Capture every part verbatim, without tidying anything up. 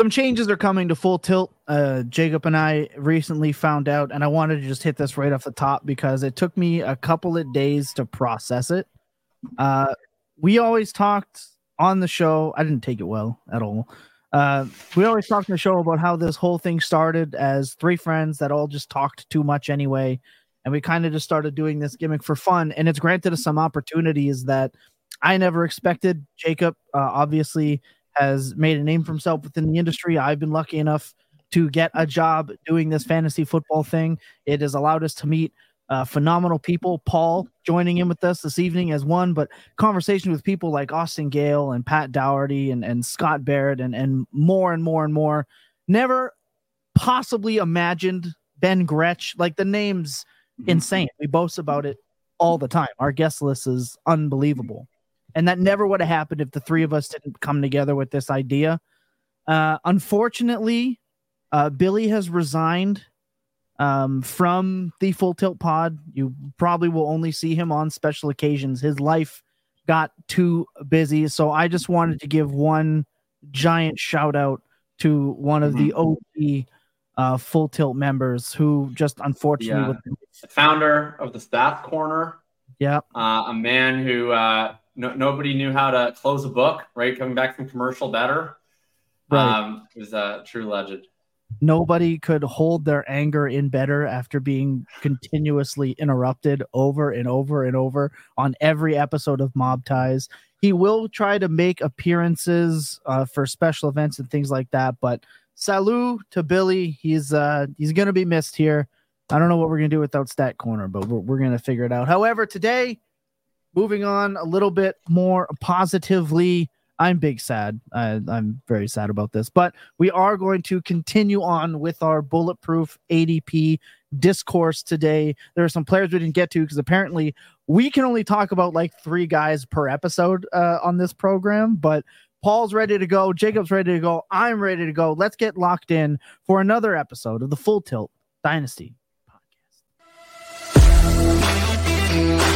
some changes are coming to Full Tilt. Uh, Jacob and I recently found out, and I wanted to just hit this right off the top because it took me a couple of days to process it. Uh, we always talked on the show. I didn't take it well at all. Uh, we always talked on the show about how this whole thing started as three friends that all just talked too much anyway. And we kind of just started doing this gimmick for fun. And it's granted us some opportunities that I never expected. Jacob uh, obviously has made a name for himself within the industry. I've been lucky enough to get a job doing this fantasy football thing. It has allowed us to meet uh, phenomenal people. Paul joining in with us this evening as one, but conversation with people like Austin Gale and Pat Dougherty and, and Scott Barrett and, and more and more and more. Never possibly imagined Ben Gretsch. Like, the name's insane. We boast about it all the time. Our guest list is unbelievable. And that never would have happened if the three of us didn't come together with this idea. Uh, unfortunately, uh, Billy has resigned um, from the Full Tilt Pod. You probably will only see him on special occasions. His life got too busy. So I just wanted to give one giant shout out to one of mm-hmm. the O G uh, Full Tilt members who just unfortunately... Yeah. The founder of the Staff Corner. Yeah. Uh, a man who... Uh, No, nobody knew how to close a book, right? Coming back from commercial better. Right. Um, it was a true legend. Nobody could hold their anger in better after being continuously interrupted over and over and over on every episode of Mob Ties. He will try to make appearances uh, for special events and things like that, but salut to Billy. He's uh, he's going to be missed here. I don't know what we're going to do without Stat Corner, but we're, we're going to figure it out. However, today, moving on a little bit more positively, I'm big sad. I, I'm very sad about this, but we are going to continue on with our bulletproof A D P discourse today. There are some players we didn't get to because apparently we can only talk about like three guys per episode uh, on this program, but Paul's ready to go. Jacob's ready to go. I'm ready to go. Let's get locked in for another episode of the Full Tilt Dynasty podcast.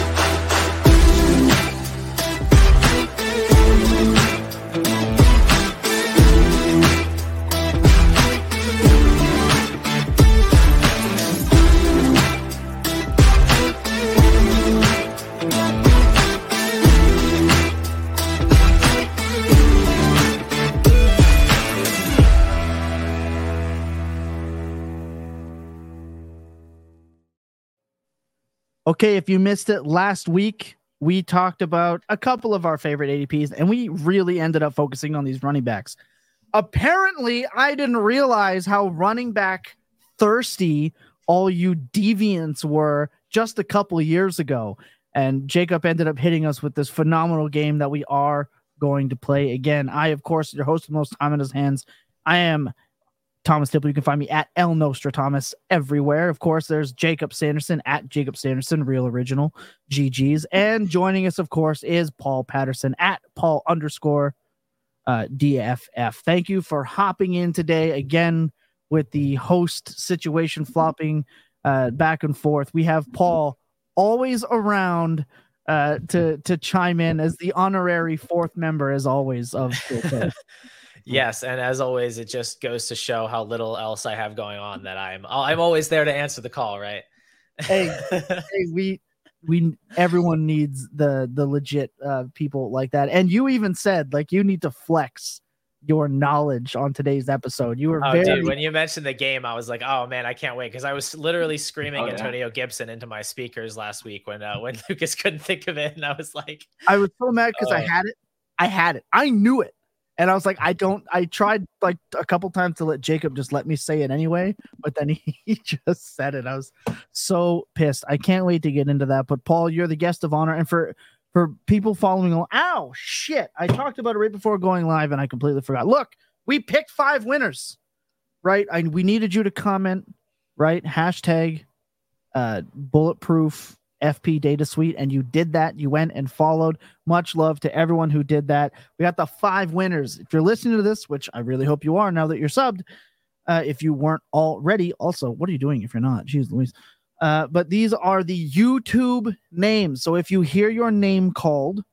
Okay, if you missed it last week, we talked about a couple of our favorite A D Ps, and we really ended up focusing on these running backs. Apparently, I didn't realize how running back thirsty all you deviants were just a couple of years ago. And Jacob ended up hitting us with this phenomenal game that we are going to play again. I, of course, your host with most time in his hands. I am Thomas Tipple. You can find me at El Nostradamus everywhere. Of course, there's Jacob Sanderson at Jacob Sanderson, real original G Gs. And joining us, of course, is Paul Patterson at Paul underscore uh, D F F. Thank you for hopping in today again with the host situation flopping uh, back and forth. We have Paul always around uh, to to chime in as the honorary fourth member, as always, of the Yes, and as always, it just goes to show how little else I have going on that I'm I'm always there to answer the call, right? hey, hey, we we everyone needs the the legit uh, people like that. And you even said like you need to flex your knowledge on today's episode. You were oh, very dude, when you mentioned the game, I was like, oh man, I can't wait, because I was literally screaming oh, Antonio yeah. Gibson into my speakers last week when uh, when Lucas couldn't think of it, and I was like, I was so mad because oh. I had it, I had it, I knew it. And I was like, I don't, I tried like a couple times to let Jacob just let me say it anyway, but then he, he just said it. I was so pissed. I can't wait to get into that. But Paul, you're the guest of honor. And for, for people following along, ow, shit. I talked about it right before going live and I completely forgot. Look, we picked five winners, right? I, we needed you to comment, right? Hashtag uh, bulletproof F P data suite, and you did that. You went and followed. Much love to everyone who did that. We got the five winners. If you're listening to this, which I really hope you are now that you're subbed, uh, if you weren't already, also, what are you doing if you're not? Jeez Louise. Uh, but these are the YouTube names. So if you hear your name called,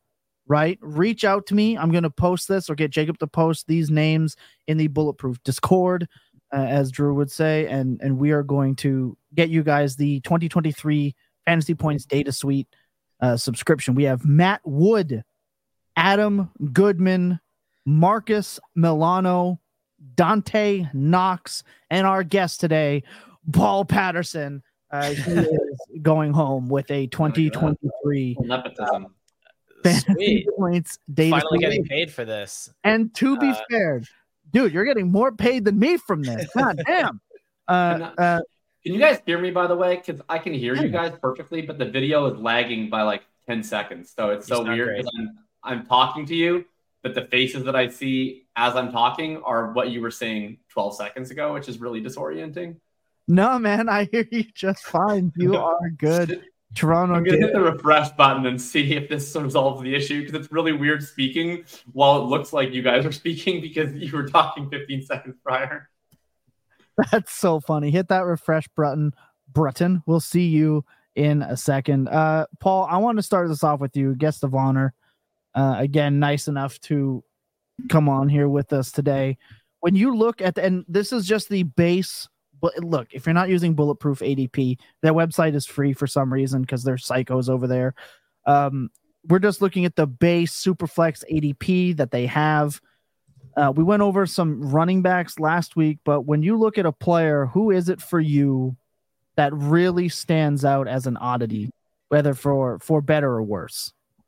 right? Reach out to me. I'm going to post this or get Jacob to post these names in the Bulletproof Discord, uh, as Drew would say, and and we are going to get you guys the twenty twenty-three Fantasy Points Data Suite uh, subscription. We have Matt Wood, Adam Goodman, Marcus Milano, Dante Knox, and our guest today, Paul Patterson. Uh, he is going home with a twenty twenty-three Nepotism. Fantasy Points Data Finally Suite. getting paid for this. And to be Uh, fair, dude, you're getting more paid than me from this. God damn. Uh, uh, Can you guys hear me, by the way? Because I can hear you guys perfectly, but the video is lagging by like ten seconds. So it's You so sound weird great. because I'm, I'm talking to you, but the faces that I see as I'm talking are what you were saying twelve seconds ago, which is really disorienting. no, man, I hear you just fine. You are good. Toronto. I'm going to did- hit the refresh button and see if this resolves the issue because it's really weird speaking while it looks like you guys are speaking because you were talking fifteen seconds prior. That's so funny. Hit that refresh button, Breton. We'll see you in a second. Uh, Paul, I want to start this off with you, guest of honor. Uh, again, nice enough to come on here with us today. When you look at the, and this is just the base, but look, if you're not using Bulletproof A D P, their website is free for some reason because they're psychos over there. Um, we're just looking at the base Superflex A D P that they have. Uh, we went over some running backs last week, but when you look at a player, who is it for you that really stands out as an oddity, whether for for better or worse?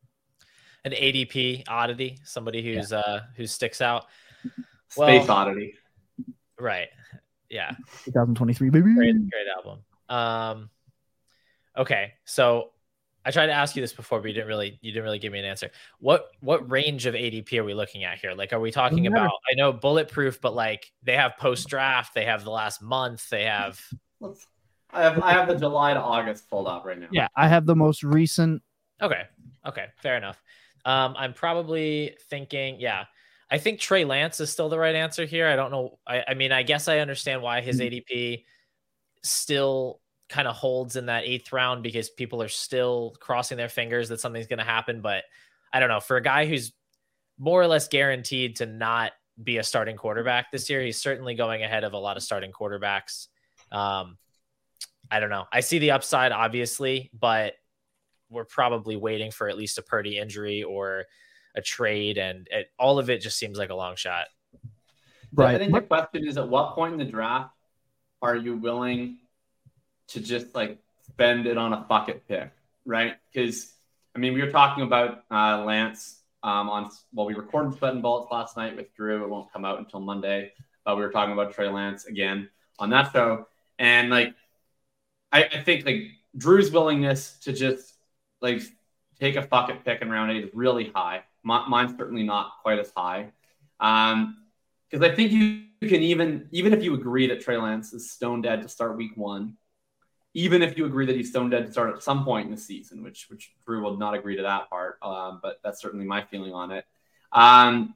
An A D P oddity, somebody who's yeah. uh who sticks out. Space Well, Oddity. Right. Yeah. twenty twenty-three, baby. Great, great album. Um, okay, so I tried to ask you this before, but you didn't really you didn't really give me an answer. What what range of A D P are we looking at here? Like, are we talking about? I know Bulletproof, but like they have post draft, they have the last month, they have. I have I have the July to August pulled up right now. Yeah, I have the most recent. Okay. Okay. Fair enough. Um, I'm probably thinking, yeah. I think Trey Lance is still the right answer here. I don't know. I, I mean, I guess I understand why his A D P still kind of holds in that eighth round because people are still crossing their fingers that something's going to happen. But I don't know. For a guy who's more or less guaranteed to not be a starting quarterback this year, he's certainly going ahead of a lot of starting quarterbacks. Um, I don't know. I see the upside, obviously, but we're probably waiting for at least a Purdy injury or a trade, and it, all of it just seems like a long shot. Right. I think the question is, at what point in the draft are you willing to just like spend it on a bucket pick, right? Because I mean, we were talking about uh, Lance um, on well, we recorded Sweat and Bullets last night with Drew. It won't come out until Monday, but we were talking about Trey Lance again on that show, and like I, I think like Drew's willingness to just like take a bucket pick in round eight is really high. Mine's certainly not quite as high. Um, because I think you can even, even if you agree that Trey Lance is stone dead to start week one, even if you agree that he's stone dead to start at some point in the season, which, which Drew will not agree to that part. Um, but that's certainly my feeling on it. Um,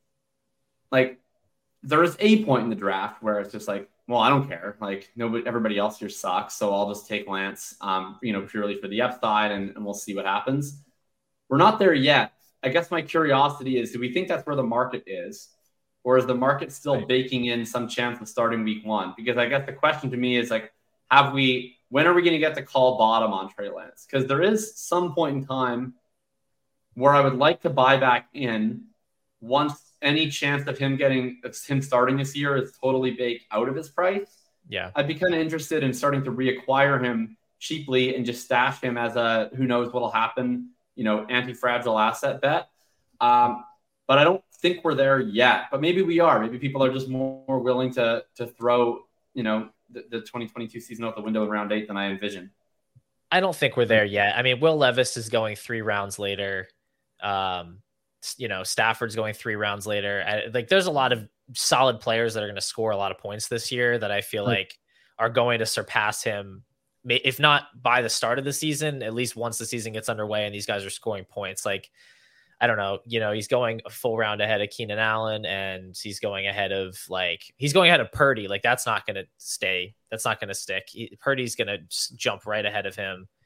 like there is a point in the draft where it's just like, well, I don't care. Like nobody, everybody else here sucks. So I'll just take Lance, um, you know, purely for the upside and, and we'll see what happens. We're not there yet. I guess my curiosity is, do we think that's where the market is? Or is the market still right. baking in some chance of starting week one? Because I guess the question to me is like, have we, when are we going to get to call bottom on Trey Lance? Because there is some point in time where I would like to buy back in once any chance of him getting, of him starting this year is totally baked out of his price. Yeah. I'd be kind of interested in starting to reacquire him cheaply and just stash him as a, who knows what'll happen, you know, anti-fragile asset bet. Um, but I don't think we're there yet, but maybe we are. Maybe people are just more, more willing to to throw, you know, the, the twenty twenty-two season out the window in round eight than I envision. I don't think we're there yet. I mean, Will Levis is going three rounds later. Um, you know, Stafford's going three rounds later. I, like there's a lot of solid players that are going to score a lot of points this year that I feel right. like are going to surpass him. If not by the start of the season, at least once the season gets underway and these guys are scoring points. Like, I don't know, you know, he's going a full round ahead of Keenan Allen and he's going ahead of like, he's going ahead of Purdy. Like that's not going to stay. That's not going to stick. He, Purdy's going to jump right ahead of him.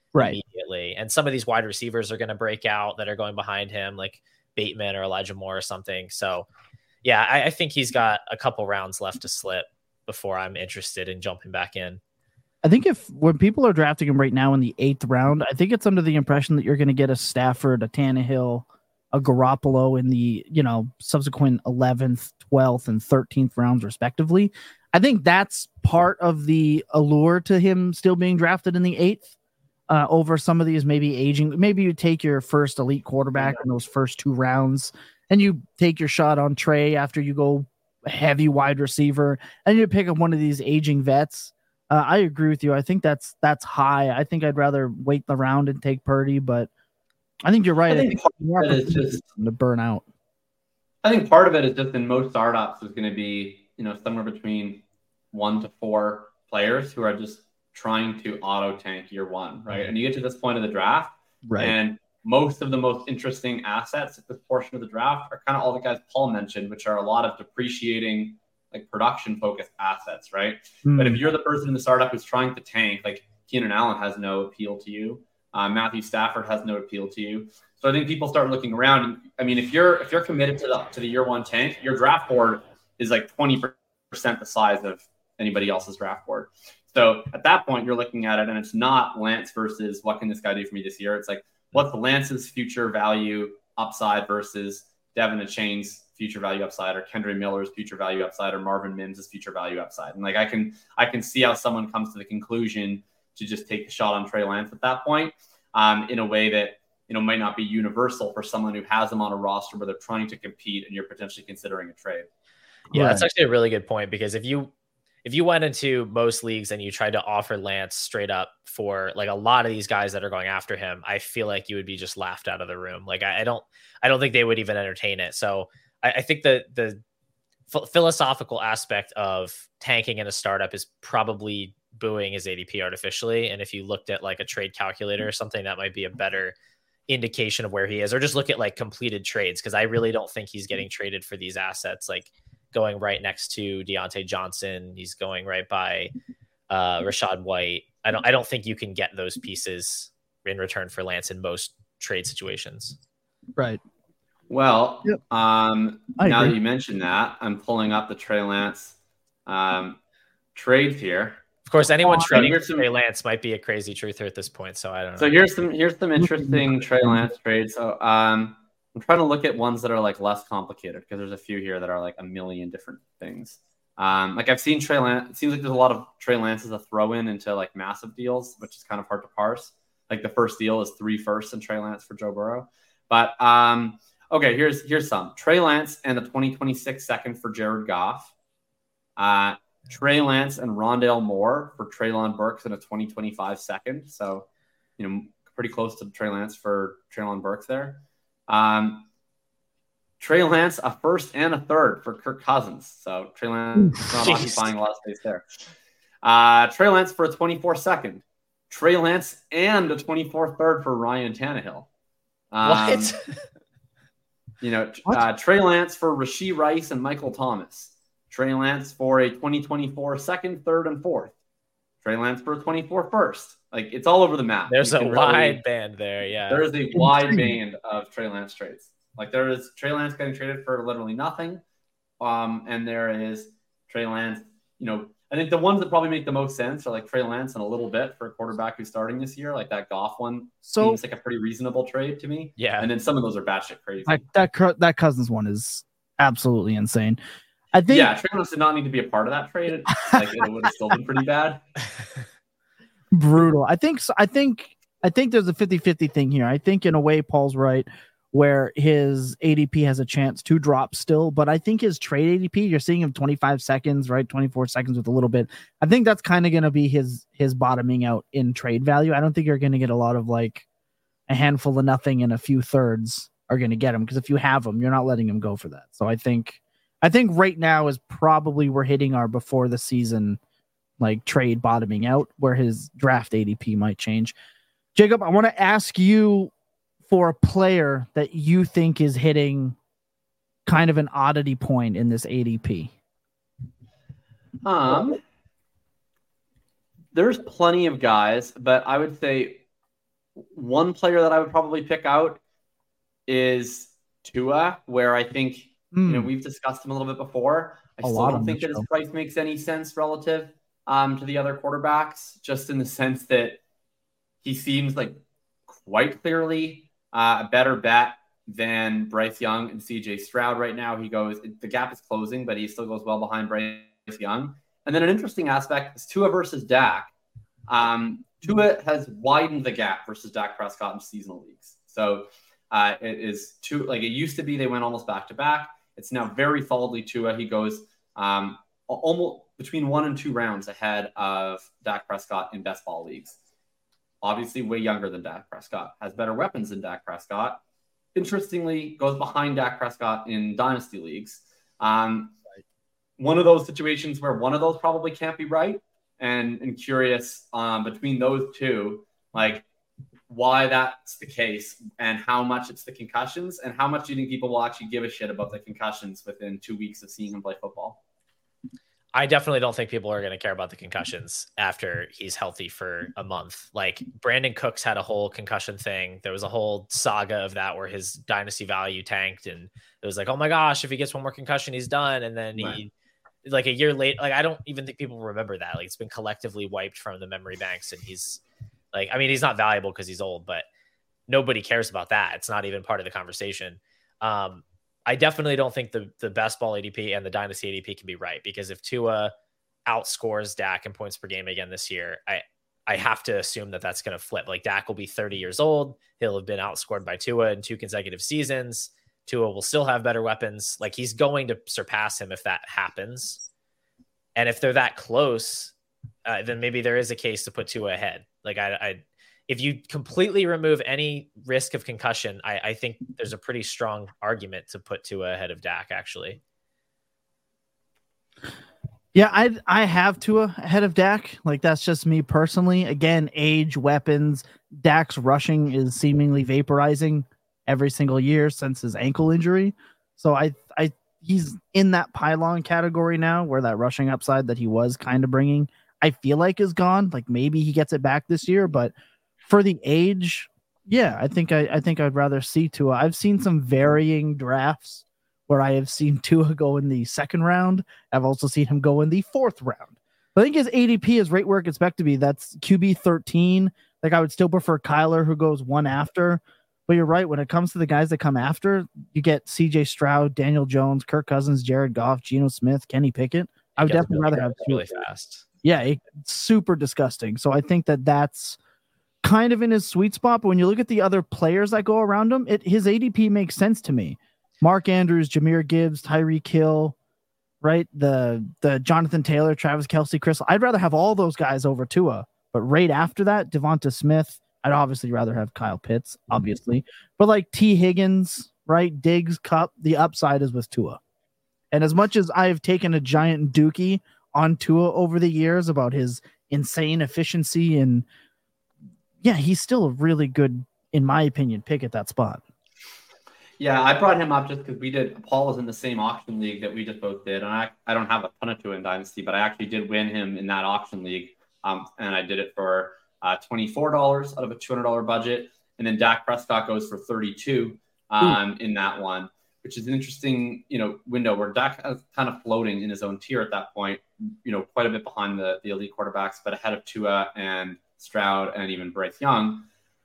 right. immediately. And some of these wide receivers are going to break out that are going behind him, like Bateman or Elijah Moore or something. So, yeah, I, I think he's got a couple rounds left to slip before I'm interested in jumping back in. I think if when people are drafting him right now in the eighth round, I think it's under the impression that you're going to get a Stafford, a Tannehill, a Garoppolo in the, you know, subsequent eleventh, twelfth, and thirteenth rounds, respectively. I think that's part of the allure to him still being drafted in the eighth uh, over some of these maybe aging. Maybe you take your first elite quarterback in those first two rounds, and you take your shot on Trey after you go heavy wide receiver, and you pick up one of these aging vets. Uh, I agree with you. I think that's that's high. I think I'd rather wait the round and take Purdy, but I think you're right. I think, I think part of it is just to burn out. I think part of it is just in most startups is going to be, you know, somewhere between one to four players who are just trying to auto tank year one, right? And you get to this point of the draft, right? And most of the most interesting assets at this portion of the draft are kind of all the guys Paul mentioned, which are a lot of depreciating, like production focused assets, right? Mm. But if you're the person in the startup who's trying to tank, like Keenan Allen has no appeal to you. Uh, Matthew Stafford has no appeal to you. So I think people start looking around. And, I mean, if you're if you're committed to the to the year one tank, your draft board is like twenty percent the size of anybody else's draft board. So at that point, you're looking at it, and it's not Lance versus what can this guy do for me this year. It's like, what's Lance's future value upside versus Devin Achane's future value upside, or Kendre Miller's future value upside, or Marvin Mims' future value upside. And like I can I can see how someone comes to the conclusion to just take the shot on Trey Lance at that point, um, in a way that, you know, might not be universal for someone who has them on a roster where they're trying to compete and you're potentially considering a trade. Yeah, right. That's actually a really good point, because if you if you went into most leagues and you tried to offer Lance straight up for like a lot of these guys that are going after him, I feel like you would be just laughed out of the room. Like I, I don't I don't think they would even entertain it. So I, I think the the f- philosophical aspect of tanking in a startup is probably booing his A D P artificially. And if you looked at like a trade calculator or something, that might be a better indication of where he is, or just look at like completed trades. Cause I really don't think he's getting traded for these assets, like going right next to Deontay Johnson. He's going right by uh, Rachaad White. I don't, I don't think you can get those pieces in return for Lance in most trade situations. Right. Well, yep. um, now agree. that you mentioned that, I'm pulling up the Trey Lance um, trades here. Of course, anyone trading for Trey Lance might be a crazy truther at this point, so I don't know. So here's some here's some interesting Trey Lance trades. So um, I'm trying to look at ones that are like less complicated, because there's a few here that are like a million different things. Um, like I've seen Trey Lance. It seems like there's a lot of Trey Lance as a throw-in into like massive deals, which is kind of hard to parse. Like the first deal is three firsts and Trey Lance for Joe Burrow. But um, okay, here's here's some Trey Lance and the twenty twenty-six second for Jared Goff. Uh, Trey Lance and Rondale Moore for Treylon Burks in a twenty twenty-five second. So, you know, pretty close to Trey Lance for Treylon Burks there. Um, Trey Lance, a first and a third for Kirk Cousins. So Trey Lance is not Jeez. occupying a lot of space there. Uh, Trey Lance for a twenty-four second. Trey Lance and a twenty-four third for Ryan Tannehill. Um, what? You know, uh, Trey Lance for Rashee Rice and Michael Thomas. Trey Lance for a twenty twenty-four second, third, and fourth. Trey Lance for a twenty-four first. Like, it's all over the map. There's a wide really, band there, yeah. There is a wide band of Trey Lance trades. Like, there is Trey Lance getting traded for literally nothing. Um, and there is Trey Lance, you know, I think the ones that probably make the most sense are like Trey Lance and a little bit for a quarterback who's starting this year. Like that Goff one so, seems like a pretty reasonable trade to me. Yeah. And then some of those are batshit crazy. Like that, that Cousins one is absolutely insane. I think, yeah, Trey Lance did not need to be a part of that trade. Like it would have still been pretty bad. Brutal. I think, I think, I think there's a fifty-fifty thing here. I think in a way, Paul's right, where his A D P has a chance to drop still, but I think his trade A D P, you're seeing him twenty-five seconds, right? twenty-four seconds with a little bit. I think that's kind of going to be his, his bottoming out in trade value. I don't think you're going to get a lot of like a handful of nothing and a few thirds are going to get him. Cause if you have him, you're not letting him go for that. So I think, I think right now is probably we're hitting our before the season, like trade bottoming out where his draft A D P might change. Jacob, I want to ask you for a player that you think is hitting kind of an oddity point in this A D P. Um, there's plenty of guys, but I would say one player that I would probably pick out is Tua, where I think, mm. you know, we've discussed him a little bit before. I a still don't think that his price makes any sense relative um, to the other quarterbacks, just in the sense that he seems like quite clearly uh, a better bet than Bryce Young and C J Stroud right now. He goes, the gap is closing, but he still goes well behind Bryce Young. And then an interesting aspect is Tua versus Dak. Um, Tua has widened the gap versus Dak Prescott in seasonal leagues. So uh, it is two, like it used to be, they went almost back to back. It's now very solidly Tua. He goes um, almost between one and two rounds ahead of Dak Prescott in best ball leagues. Obviously way younger than Dak Prescott, has better weapons than Dak Prescott. Interestingly, goes behind Dak Prescott in dynasty leagues. Um, one of those situations where one of those probably can't be right. And, and curious um, between those two, like why that's the case and how much it's the concussions and how much do you think people will actually give a shit about the concussions within two weeks of seeing him play football? I definitely don't think people are going to care about the concussions after he's healthy for a month. Like Brandon Cooks had a whole concussion thing. There was a whole saga of that where his dynasty value tanked and it was like, oh my gosh, if he gets one more concussion, he's done. And then right. he, like a year later, like I don't even think people remember that. Like it's been collectively wiped from the memory banks and he's like, I mean, he's not valuable because he's old, but nobody cares about that. It's not even part of the conversation. Um, I definitely don't think the, the best ball A D P and the dynasty A D P can be right, because if Tua outscores Dak in points per game again this year, I, I have to assume that that's going to flip. Like Dak will be thirty years old. He'll have been outscored by Tua in two consecutive seasons. Tua will still have better weapons. Like he's going to surpass him if that happens. And if they're that close, uh, then maybe there is a case to put Tua ahead. Like I, I if you completely remove any risk of concussion, I, I think there's a pretty strong argument to put Tua ahead of Dak, actually. Yeah, I I have Tua ahead of Dak. Like, that's just me personally. Again, age, weapons. Dak's rushing is seemingly vaporizing every single year since his ankle injury. So I I he's in that pylon category now, where that rushing upside that he was kind of bringing, I feel like is gone. Like maybe he gets it back this year, but for the age, yeah, I think I, I think I'd rather see Tua. I've seen some varying drafts where I have seen Tua go in the second round. I've also seen him go in the fourth round. I think his A D P is right where it gets back to be. That's Q B thirteen. Like I would still prefer Kyler, who goes one after. But you're right, when it comes to the guys that come after, you get C J Stroud, Daniel Jones, Kirk Cousins, Jared Goff, Geno Smith, Kenny Pickett. I would definitely rather have really fast. Yeah, it's super disgusting. So I think that that's kind of in his sweet spot. But when you look at the other players that go around him, it his A D P makes sense to me. Mark Andrews, Jahmyr Gibbs, Tyreek Hill, right? The the Jonathan Taylor, Travis Kelce, Chris. I'd rather have all those guys over Tua. But right after that, Devonta Smith. I'd obviously rather have Kyle Pitts, obviously. But like T. Higgins, right? Diggs, Cup, the upside is with Tua. And as much as I've taken a giant dookie on Tua over the years about his insane efficiency, and yeah, he's still a really good, in my opinion, pick at that spot. Yeah, I brought him up just because we did, Paul was in the same auction league that we just both did. And I, I don't have a ton of Tua in Dynasty, but I actually did win him in that auction league. Um, and I did it for uh, twenty-four dollars out of a two hundred dollars budget. And then Dak Prescott goes for thirty-two um, in that one, which is an interesting, you know, window where Dak is kind of floating in his own tier at that point, you know, quite a bit behind the, the elite quarterbacks, but ahead of Tua and Stroud and even Bryce Young.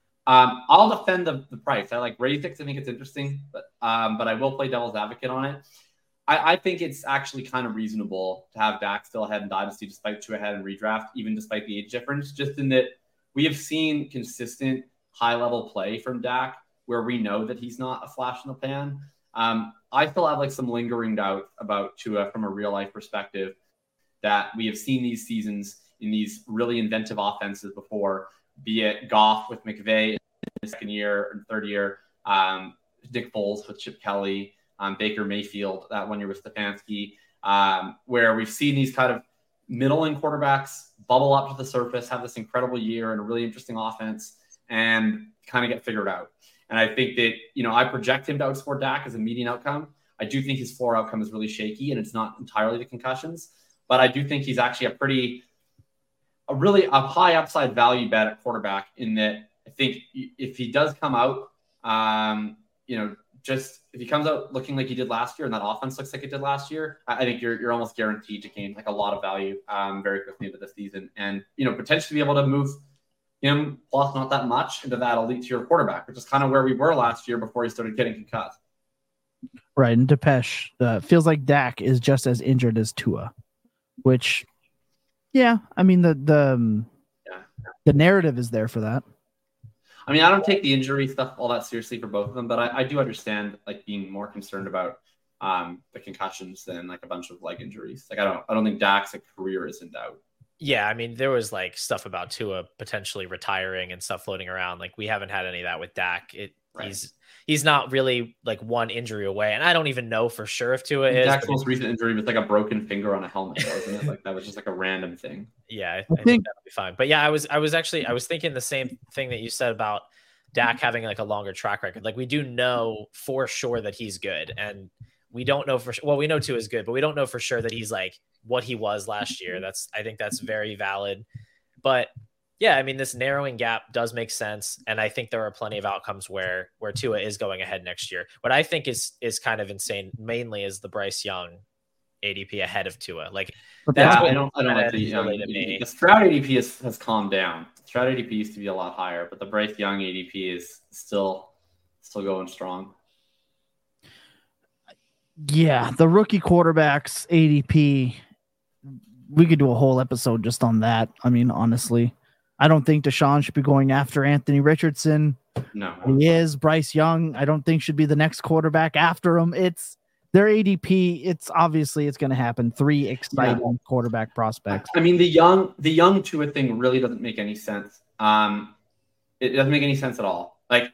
Um, I'll defend the, the price. I like Razix. I think it's interesting, but um, but I will play devil's advocate on it. I, I think it's actually kind of reasonable to have Dak still ahead in Dynasty despite Tua ahead in redraft, even despite the age difference, just in that we have seen consistent high-level play from Dak where we know that he's not a flash in the pan. Um, I still have like some lingering doubt about Tua from a real-life perspective that we have seen these seasons in these really inventive offenses before, be it Goff with McVay in his second year and third year, um, Nick Foles with Chip Kelly, um, Baker Mayfield, that one year with Stefanski, um, where we've seen these kind of middling quarterbacks bubble up to the surface, have this incredible year and a really interesting offense, and kind of get figured out. And I think that, you know, I project him to outscore Dak as a median outcome. I do think his floor outcome is really shaky, and it's not entirely the concussions, but I do think he's actually a pretty, a really a high upside value bet at quarterback in that I think if he does come out, um, you know, just if he comes out looking like he did last year and that offense looks like it did last year, I think you're you're almost guaranteed to gain like a lot of value um, very quickly into the season, and you know potentially be able to move him plus not that much into that elite tier quarterback, which is kind of where we were last year before he started getting concussed. Right, and Depeche uh, feels like Dak is just as injured as Tua, which, yeah, I mean the the um, yeah. the narrative is there for that. I mean, I don't take the injury stuff all that seriously for both of them, but I, I do understand like being more concerned about um, the concussions than like a bunch of leg injuries. Like I don't, I don't think Dak's like, career is in doubt. Yeah, I mean, there was like stuff about Tua potentially retiring and stuff floating around. Like we haven't had any of that with Dak. It right. he's he's not really like one injury away, and I don't even know for sure if Tua is. Dak's most recent injury was like a broken finger on a helmet, wasn't it? Like that was just like a random thing. Yeah, I, I think, think that'll be fine. But yeah, I was I was actually I was thinking the same thing that you said about Dak having like a longer track record. Like we do know for sure that he's good, and we don't know for sure. Well, we know Tua is good, but we don't know for sure that he's like what he was last year. That's I think that's very valid. But yeah, I mean, this narrowing gap does make sense, and I think there are plenty of outcomes where where Tua is going ahead next year. What I think is is kind of insane, mainly, is the Bryce Young A D P ahead of Tua. Like that's yeah, what I don't, I don't like the, um, the Stroud A D P has, has calmed down. Stroud A D P used to be a lot higher, but the Bryce Young A D P is still still going strong. Yeah, the rookie quarterbacks A D P. We could do a whole episode just on that. I mean, honestly, I don't think Deshaun should be going after Anthony Richardson. No, he is. Bryce Young, I don't think should be the next quarterback after him. It's their A D P. It's obviously it's going to happen. Three exciting yeah. quarterback prospects. I mean, the young, the young Tua thing really doesn't make any sense. Um, it doesn't make any sense at all. Like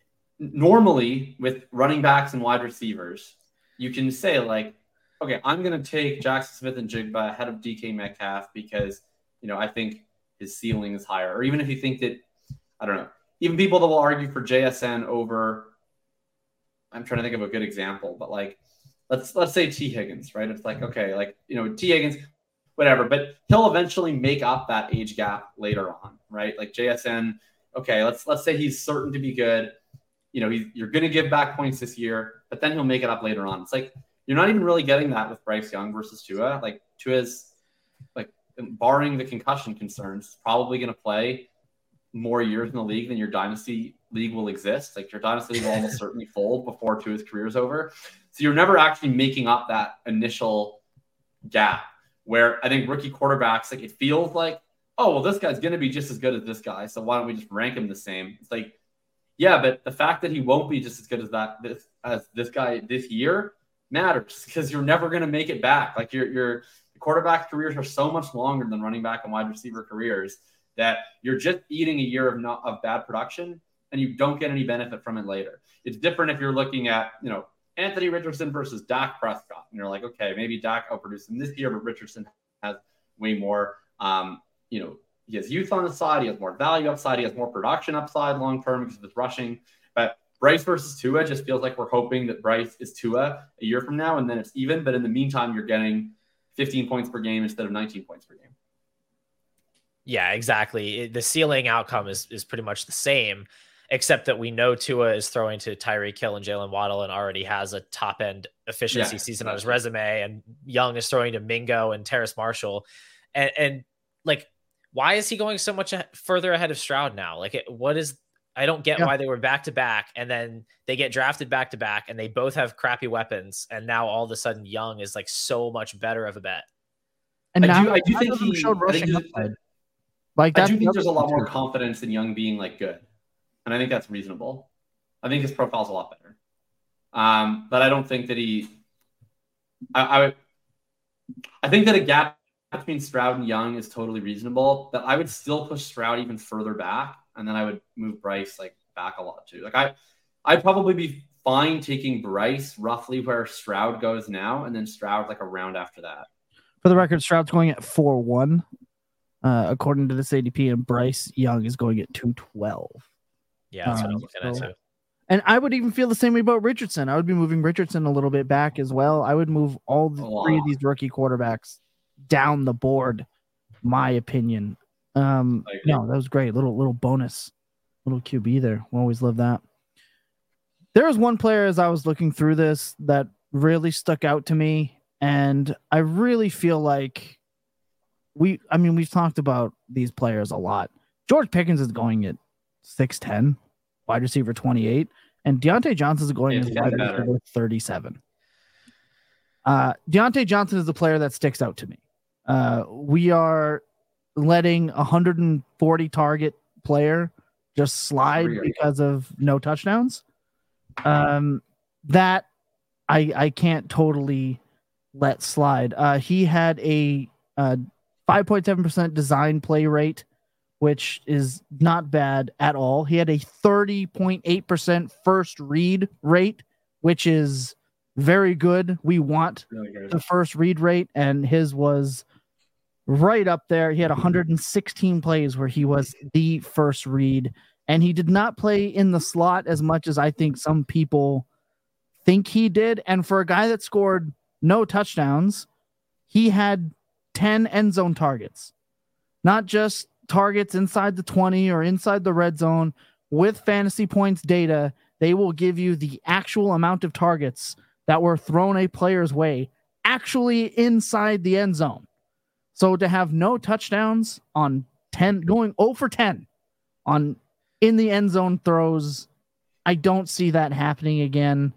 normally with running backs and wide receivers, you can say like, okay, I'm going to take Jackson Smith and Jigba ahead of D K Metcalf because, you know, I think his ceiling is higher. Or even if you think that, I don't know, even people that will argue for J S N over, I'm trying to think of a good example, but like, let's, let's say T Higgins, right? It's like, okay, like, you know, T Higgins, whatever, but he'll eventually make up that age gap later on, right? Like J S N, okay, let's, let's say he's certain to be good. You know, he's, you're going to give back points this year, but then he'll make it up later on. It's like, you're not even really getting that with Bryce Young versus Tua. Like Tua's, like barring the concussion concerns, probably going to play more years in the league than your dynasty league will exist. Like your dynasty league will almost certainly fold before Tua's career is over. So you're never actually making up that initial gap where I think rookie quarterbacks, like it feels like, oh, well, this guy's going to be just as good as this guy. So why don't we just rank him the same? It's like, yeah, but the fact that he won't be just as good as that, this, as this guy this year matters because you're never going to make it back. Like your, your quarterback careers are so much longer than running back and wide receiver careers that you're just eating a year of not of bad production and you don't get any benefit from it later. It's different if you're looking at, you know, Anthony Richardson versus Dak Prescott. And you're like, okay, maybe Dak outproduced him this year, but Richardson has way more, um, you know, he has youth on his side. He has more value upside. He has more production upside long-term because of his rushing. But Bryce versus Tua just feels like we're hoping that Bryce is Tua a year from now, and then it's even. But in the meantime, you're getting fifteen points per game instead of nineteen points per game. Yeah, exactly. The ceiling outcome is is pretty much the same, except that we know Tua is throwing to Tyreek Hill and Jalen Waddle and already has a top-end efficiency yeah, season on his resume, and Young is throwing to Mingo and Terrace Marshall. And, and like, why is he going so much further ahead of Stroud now? Like, it, what is – I don't get yeah. why they were back-to-back, and then they get drafted back-to-back, and they both have crappy weapons, and now all of a sudden Young is, like, so much better of a bet. And I now, do, I do think he showed rushing I, upside. Like I do think there's a lot more confidence in Young being, like, good. And I think that's reasonable. I think his profile's a lot better. Um, but I don't think that he I, I would I think that a gap between Stroud and Young is totally reasonable. But I would still push Stroud even further back, and then I would move Bryce like back a lot too. Like I I'd probably be fine taking Bryce roughly where Stroud goes now, and then Stroud like a round after that. For the record, Stroud's going at four one, uh, according to this A D P, and Bryce Young is going at two twelve. Yeah, that's um, what I'm looking so, at too. And I would even feel the same way about Richardson. I would be moving Richardson a little bit back as well. I would move all the oh, three wow. of these rookie quarterbacks down the board, my opinion. Um, no, that was great. Little little bonus Little Q B there. We'll always love that. There was one player as I was looking through this that really stuck out to me, and I really feel like we, I mean, we've talked about these players a lot. George Pickens is going at six ten, wide receiver twenty-eight, and Deontay Johnson is going as wide receiver thirty-seven. Uh, Deontay Johnson is the player that sticks out to me. Uh, we are letting a one hundred forty target player just slide because of no touchdowns. Um, that I I can't totally let slide. Uh, he had a uh, five point seven percent design play rate, which is not bad at all. He had a thirty point eight percent first read rate, which is very good. We want really good. The first read rate, and his was right up there. He had one hundred sixteen plays where he was the first read, and he did not play in the slot as much as I think some people think he did. And for a guy that scored no touchdowns, he had ten end zone targets, not just targets inside the twenty or inside the red zone. With fantasy points data, they will give you the actual amount of targets that were thrown a player's way actually inside the end zone. So to have no touchdowns on ten, going zero for ten on in the end zone throws, I don't see that happening again.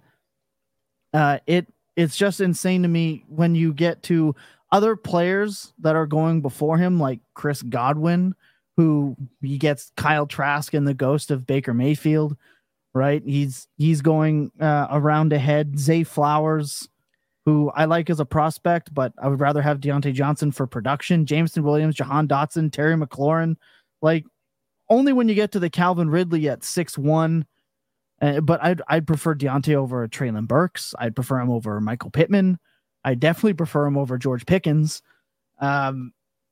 Uh, it it's just insane to me when you get to other players that are going before him, like Chris Godwin, who he gets Kyle Trask and the ghost of Baker Mayfield, right? He's he's going uh, around ahead. Zay Flowers, who I like as a prospect, but I would rather have Deontay Johnson for production. Jameson Williams, Jahan Dotson, Terry McLaurin. Like, only when you get to the Calvin Ridley at six one, uh, but I'd, I'd prefer Deontay over Treylon Burks. I'd prefer him over Michael Pittman. I definitely prefer him over George Pickens. Um,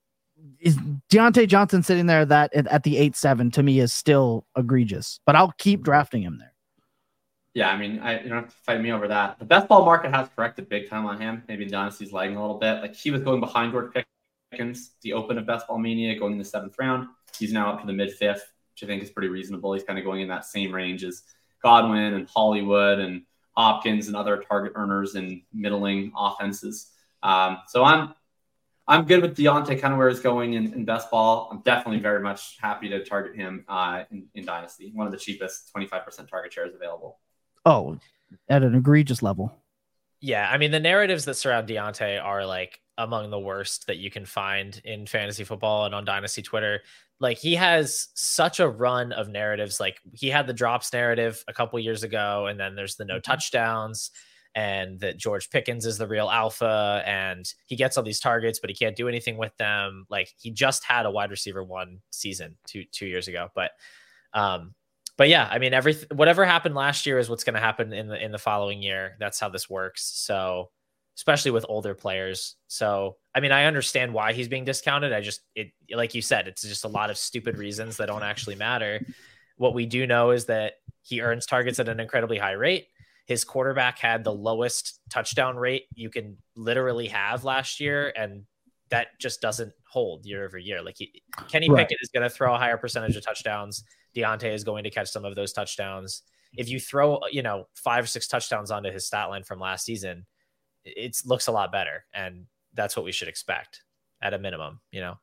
is Deontay Johnson sitting there that at, at the eight seven to me is still egregious, but I'll keep drafting him there. Yeah, I mean, I, you don't have to fight me over that. The best ball market has corrected big time on him. Maybe Dynasty's lagging a little bit. Like, he was going behind George Pickens, the open of Best Ball Mania, going in the seventh round. He's now up to the mid-fifth, which I think is pretty reasonable. He's kind of going in that same range as Godwin and Hollywood and Hopkins and other target earners in middling offenses. Um, so I'm I'm good with Deontay, kind of where he's going in, in best ball. I'm definitely very much happy to target him uh, in, in Dynasty. One of the cheapest twenty-five percent target shares available. Oh, at an egregious level. Yeah, I mean, the narratives that surround Deontay are like among the worst that you can find in fantasy football and on Dynasty Twitter. Like, he has such a run of narratives. Like, he had the drops narrative a couple years ago, and then there's the no touchdowns, and that George Pickens is the real alpha, and he gets all these targets, but he can't do anything with them. Like, he just had a wide receiver one season two two years ago, but um, but yeah, I mean, everything, whatever happened last year is what's going to happen in the in the following year. That's how this works. So, especially with older players. So, I mean, I understand why he's being discounted. I just, it, like you said, it's just a lot of stupid reasons that don't actually matter. What we do know is that he earns targets at an incredibly high rate. His quarterback had the lowest touchdown rate you can literally have last year, and that just doesn't hold year over year. Like, he, Kenny right. Pickett is going to throw a higher percentage of touchdowns. Deontay is going to catch some of those touchdowns. If you throw, you know, five or six touchdowns onto his stat line from last season, it looks a lot better, and that's what we should expect at a minimum, you know.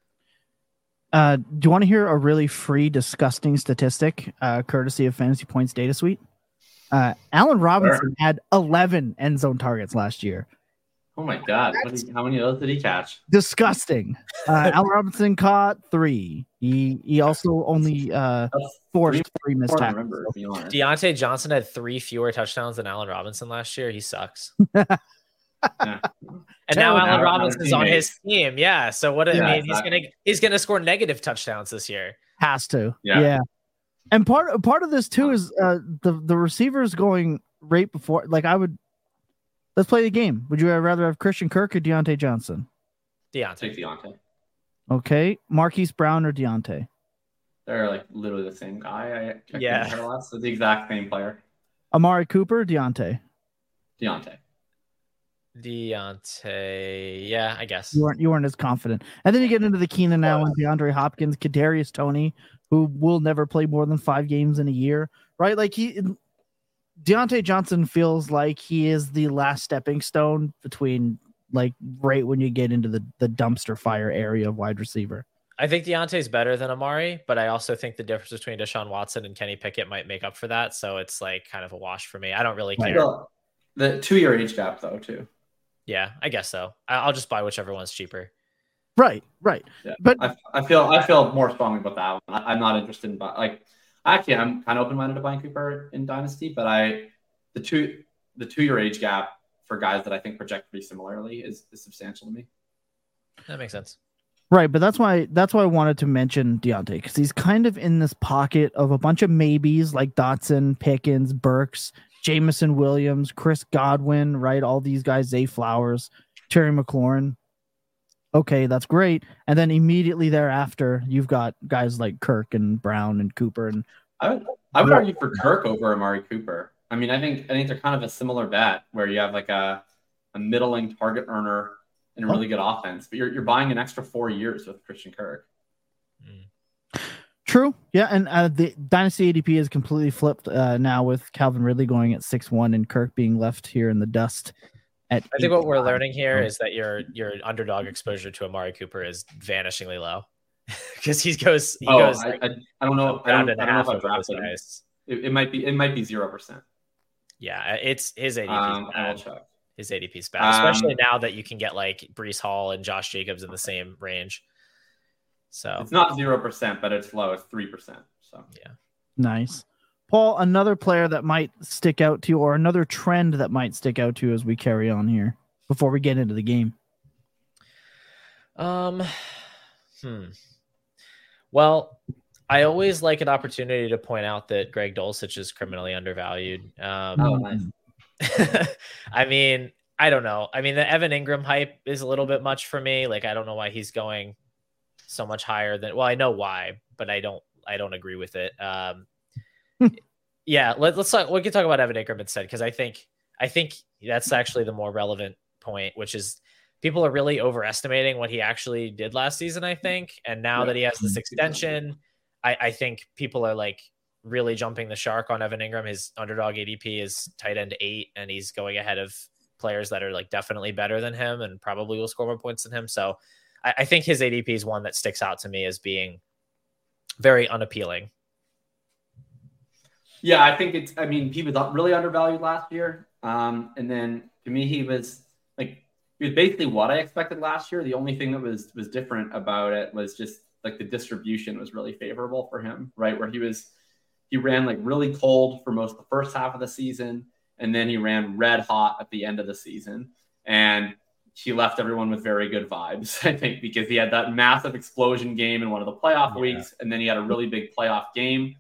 Uh, do you want to hear a really free, disgusting statistic, uh, courtesy of Fantasy Points Data Suite? Uh, Allen Robinson sure. had eleven end zone targets last year. Oh my God! What did, how many of those did he catch? Disgusting. Uh, Allen Robinson caught three. He he also only uh, forced three missed tackles. Deontay Johnson had three fewer touchdowns than Allen Robinson last year. He sucks. Yeah. And now Allen Robinson's on his team. Yeah. So what? Yeah, I mean, exactly. he's gonna he's gonna score negative touchdowns this year. Has to. Yeah. yeah. And part part of this too is uh, the the receivers going right before. Like, I would. Let's play the game. Would you rather have Christian Kirk or Deontay Johnson? Deontay. Take Deontay. Okay. Marquise Brown or Deontay? They're like literally the same guy. I yeah. So the exact same player. Amari Cooper or Deontay? Deontay. Deontay, yeah, I guess you weren't you weren't as confident. And then you get into the Keenan Allen, DeAndre Hopkins, Kadarius Toney, who will never play more than five games in a year, right? Like he, Deontay Johnson feels like he is the last stepping stone between like right when you get into the the dumpster fire area of wide receiver. I think Deontay's better than Amari, but I also think the difference between Deshaun Watson and Kenny Pickett might make up for that. So it's like kind of a wash for me. I don't really care. Well, the two-year age gap, though, too. Yeah, I guess so. I'll just buy whichever one's cheaper. Right, right. Yeah, but I, I feel I feel more strongly about that one. I, I'm not interested in buy, like actually I'm kind of open-minded to buying Cooper in Dynasty, but I the two the two-year age gap for guys that I think project pretty similarly is, is substantial to me. That makes sense. Right, but that's why that's why I wanted to mention Deontay, because he's kind of in this pocket of a bunch of maybes like Dotson, Pickens, Burks, Jameson Williams, Chris Godwin, right? All these guys, Zay Flowers, Terry McLaurin. Okay, that's great. And then immediately thereafter, you've got guys like Kirk and Brown and Cooper. And I would I would argue for Kirk over Amari Cooper. I mean, I think I think they're kind of a similar bet where you have like a a middling target earner and a really good offense, but you're you're buying an extra four years with Christian Kirk. Mm. True. Yeah. And uh, the Dynasty A D P is completely flipped uh, now with Calvin Ridley going at six one and Kirk being left here in the dust. At I think what we're learning here is that your your underdog exposure to Amari Cooper is vanishingly low because he goes. He oh, goes I, like I, I don't know. I don't, I don't know if I of drafted him. It, it might be. It might be zero percent. Yeah, it's his A D P. Um, I will check. His A D P is bad, especially um, now that you can get like Breece Hall and Josh Jacobs in the same range. So it's not zero percent, but it's low. It's three percent. So yeah, nice. Paul, another player that might stick out to you, or another trend that might stick out to you as we carry on here before we get into the game. Um, hmm. Well, I always like an opportunity to point out that Greg Dulcich is criminally undervalued. Um, oh, nice. I mean, I don't know. I mean, the Evan Ingram hype is a little bit much for me. Like, I don't know why he's going so much higher than, well, I know why, but I don't, I don't agree with it. Um, yeah, let, let's talk, we can talk about Evan Ingram instead. Cause I think, I think that's actually the more relevant point, which is people are really overestimating what he actually did last season, I think. And now yeah. that he has this extension, I, I think people are like really jumping the shark on Evan Ingram. His underdog A D P is tight end eight, and he's going ahead of players that are like definitely better than him and probably will score more points than him. So I, I think his A D P is one that sticks out to me as being very unappealing. Yeah, I think it's, I mean, he was really undervalued last year. Um, and then to me, he was like, he was basically what I expected last year. The only thing that was, was different about it was just like the distribution was really favorable for him, right? Where he was, he ran like really cold for most of the first half of the season. And then he ran red hot at the end of the season. And he left everyone with very good vibes, I think, because he had that massive explosion game in one of the playoff yeah. weeks. And then he had a really big playoff game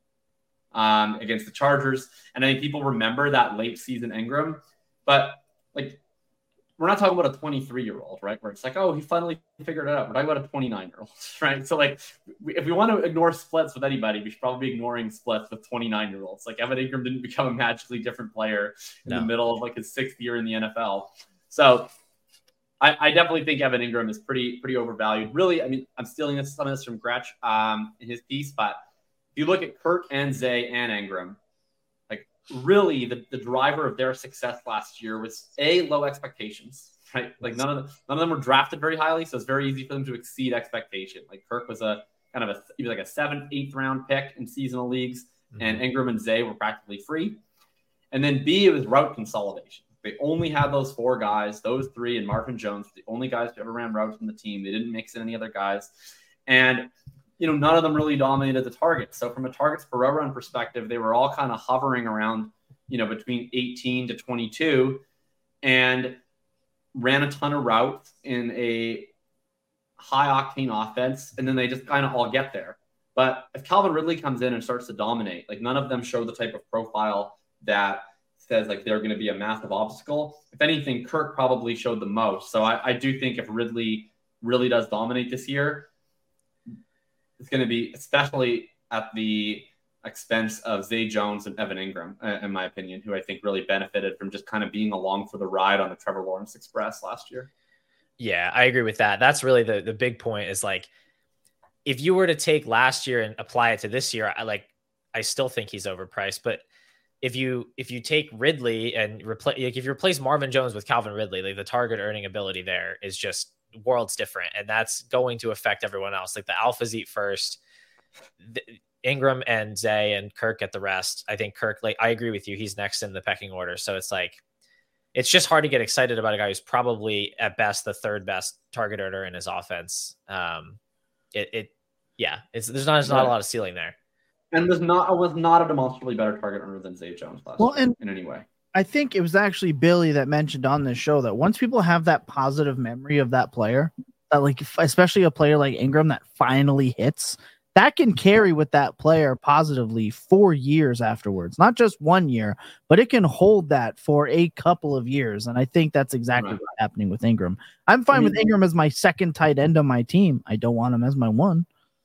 um, against the Chargers. And I think people remember that late season Ingram, but like, we're not talking about a twenty-three-year-old, right? Where it's like, oh, he finally figured it out. We're talking about a twenty-nine-year-old, right? So, like, if we want to ignore splits with anybody, we should probably be ignoring splits with twenty-nine-year-olds. Like, Evan Ingram didn't become a magically different player in no. the middle of, like, his sixth year in the N F L. So, I, I definitely think Evan Ingram is pretty pretty overvalued. Really, I mean, I'm stealing this, some of this from Gretsch um, in his piece, but if you look at Kirk and Zay and Ingram, really the, the driver of their success last year was a low expectations, right? Like none of them, none of them were drafted very highly. So it's very easy for them to exceed expectation. Like Kirk was a kind of a, he was like a seventh, eighth round pick in seasonal leagues mm-hmm. and Ingram and Zay were practically free. And then B, it was route consolidation. They only had those four guys, those three and Marvin Jones, the only guys who ever ran routes from the team. They didn't mix in any other guys. And you know, none of them really dominated the target. So from a targets per row run perspective, they were all kind of hovering around, you know, between eighteen to twenty-two and ran a ton of routes in a high octane offense. And then they just kind of all get there. But if Calvin Ridley comes in and starts to dominate, like none of them show the type of profile that says like they're going to be a massive obstacle. If anything, Kirk probably showed the most. So I, I do think if Ridley really does dominate this year, it's going to be, especially at the expense of Zay Jones and Evan Ingram, in my opinion, who I think really benefited from just kind of being along for the ride on the Trevor Lawrence Express last year. Yeah, I agree with that. That's really the, the big point is like, if you were to take last year and apply it to this year, I like, I still think he's overpriced, but if you, if you take Ridley and replace, like if you replace Marvin Jones with Calvin Ridley, like the target earning ability there is just worlds different. And that's going to affect everyone else. Like the alphas eat first, the, Ingram and Zay and Kirk get the rest. I think Kirk, like, I agree with you. He's next in the pecking order. So it's like, it's just hard to get excited about a guy who's probably at best the third best target earner in his offense. Um, it, it yeah, it's there's not, there's not a lot of ceiling there. And was not was not a demonstrably better target earner than Zay Jones last well, year and in any way. I think it was actually Billy that mentioned on this show that once people have that positive memory of that player, that like especially a player like Ingram that finally hits, that can carry with that player positively for years afterwards. Not just one year, but it can hold that for a couple of years. And I think that's exactly right. What's happening with Ingram. I'm fine I mean, with Ingram as my second tight end on my team. I don't want him as my one.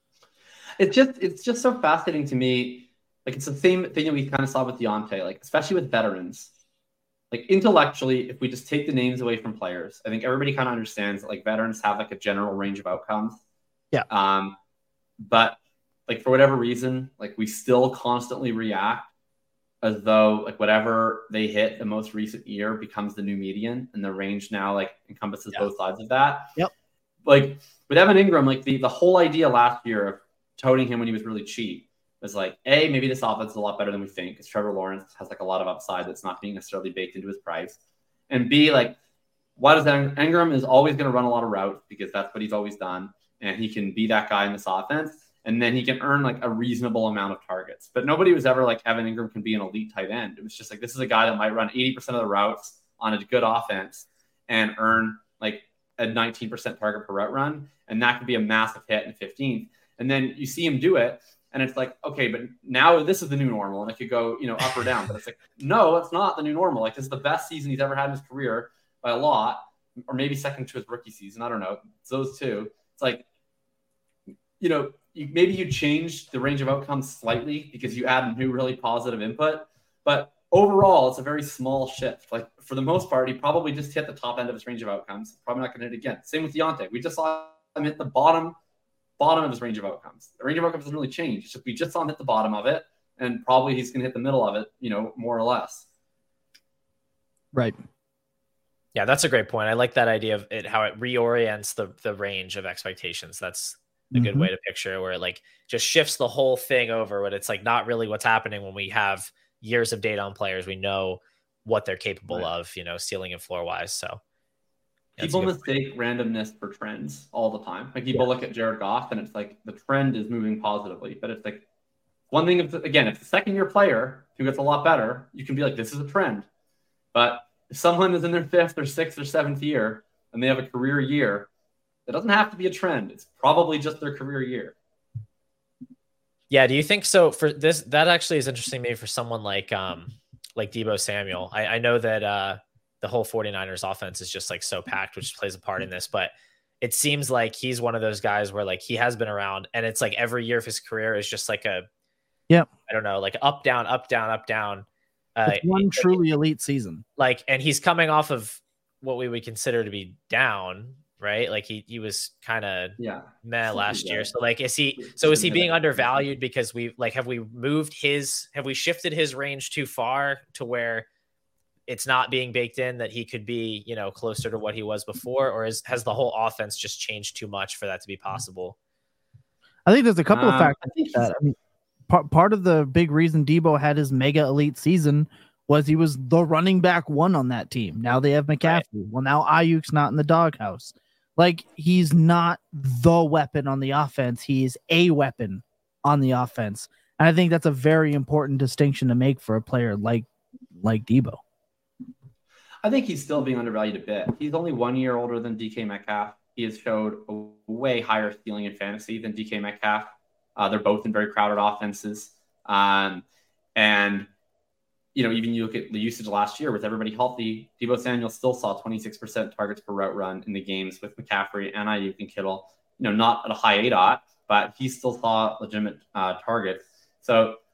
It's just it's just so fascinating to me. Like it's the same thing that we kind of saw with Deontay, like especially with veterans. Like intellectually, if we just take the names away from players, I think everybody kind of understands that like veterans have like a general range of outcomes. Yeah. Um, but like for whatever reason, like we still constantly react as though like whatever they hit the most recent year becomes the new median, and the range now like encompasses yeah. both sides of that. Yep. Like with Evan Ingram, like the the whole idea last year of toting him when he was really cheap was like, A, maybe this offense is a lot better than we think because Trevor Lawrence has like a lot of upside that's not being necessarily baked into his price. And B, like, why does Ingram is always going to run a lot of routes because that's what he's always done. And he can be that guy in this offense. And then he can earn like a reasonable amount of targets. But nobody was ever like Evan Ingram can be an elite tight end. It was just like, this is a guy that might run eighty percent of the routes on a good offense and earn like a nineteen percent target per route run. And that could be a massive hit in fifteenth. And then you see him do it, and it's like, okay, but now this is the new normal, and it could go, you know, up or down. But it's like, no, it's not the new normal. Like, this is the best season he's ever had in his career by a lot, or maybe second to his rookie season. I don't know. It's those two. It's like, you know, you, maybe you change the range of outcomes slightly because you add new really positive input. But overall, it's a very small shift. Like, for the most part, he probably just hit the top end of his range of outcomes. Probably not going to hit it again. Same with Deontay. We just saw him hit the bottom bottom of his range of outcomes. The range of outcomes doesn't really change. It's just we just saw him hit the bottom of it, and probably he's going to hit the middle of it, you know, more or less. Right. Yeah, that's a great point. I like that idea of it, how it reorients the the range of expectations. That's a good mm-hmm. way to picture it, where it like just shifts the whole thing over, but it's like not really what's happening when we have years of data on players. We know what they're capable right. of, you know, ceiling and floor wise. So people mistake randomness for trends all the time. Like people yeah. look at Jared Goff and it's like the trend is moving positively, but it's like one thing. If again, if the second year player who gets a lot better, you can be like, this is a trend. But if someone is in their fifth or sixth or seventh year and they have a career year, it doesn't have to be a trend. It's probably just their career year. Yeah. Do you think so? For this, that actually is interesting. Maybe for someone like um like Deebo Samuel. I, I know that uh. the whole 49ers offense is just like so packed, which plays a part in this, but it seems like he's one of those guys where like he has been around and it's like every year of his career is just like a, yeah, I don't know, like up, down, up, down, up, down. Uh, it's one truly elite season. Like, and he's coming off of what we would consider to be down, right? Like he, he was kind of yeah. meh last year. So like, is he, so is he being undervalued because we like, have we moved his, have we shifted his range too far to where it's not being baked in that he could be, you know, closer to what he was before, or is, has the whole offense just changed too much for that to be possible? I think there's a couple um, of factors. That. I mean, part, part of the big reason Deebo had his mega elite season was he was the running back one on that team. Now they have McCaffrey. Right. Well, now Ayuk's not in the doghouse. Like, he's not the weapon on the offense. He's a weapon on the offense. And I think that's a very important distinction to make for a player like, like Deebo. I think he's still being undervalued a bit. He's only one year older than D K Metcalf. He has showed a way higher ceiling in fantasy than D K Metcalf. Uh, they're both in very crowded offenses. Um, and, you know, even you look at the usage last year with everybody healthy, Deebo Samuel still saw twenty-six percent targets per route run in the games with McCaffrey and Ayuk and Kittle. You know, not at a high A DOT, but he still saw legitimate uh, targets. So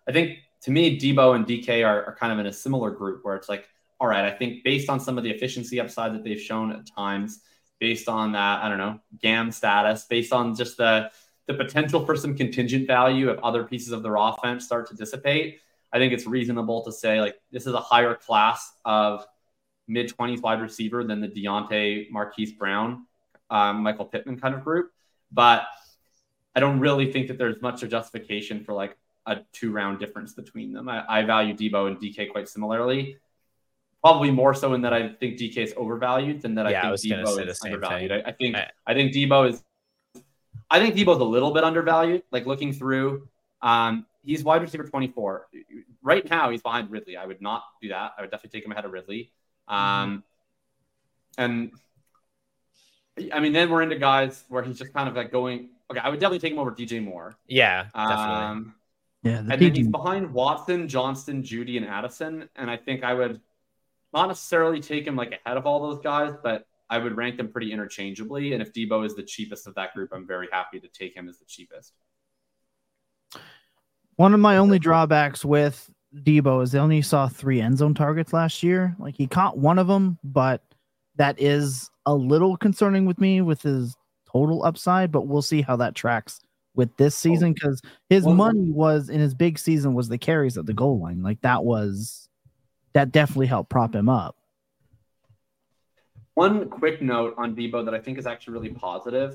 I think to me, Debo and D K are, are kind of in a similar group where it's like, all right, I think based on some of the efficiency upside that they've shown at times, based on that, I don't know, G A M status, based on just the the potential for some contingent value if other pieces of their offense start to dissipate, I think it's reasonable to say like this is a higher class of mid-twenties wide receiver than the Deontay, Marquise Brown, um, Michael Pittman kind of group. But I don't really think that there's much of justification for like a two-round difference between them. I, I value Debo and D K quite similarly. Probably more so in that I think D K is overvalued than that yeah, I I think Debo is undervalued. I, I think I, I think Debo is I think Debo's a little bit undervalued. Like looking through, um, he's wide receiver twenty-four. Right now, he's behind Ridley. I would not do that. I would definitely take him ahead of Ridley. Um, mm-hmm. And I mean, then we're into guys where he's just kind of like going. Okay, I would definitely take him over D J Moore. Yeah, definitely. Um, yeah, and D J. then he's behind Watson, Johnston, Judy, and Addison. And I think I would not necessarily take him like ahead of all those guys, but I would rank them pretty interchangeably. And if Debo is the cheapest of that group, I'm very happy to take him as the cheapest. One of my only drawbacks with Debo is they only saw three end zone targets last year. Like he caught one of them, but that is a little concerning with me with his total upside, but we'll see how that tracks with this season because his well, money was in his big season was the carries at the goal line. Like that was, that definitely helped prop him up. One quick note on Debo that I think is actually really positive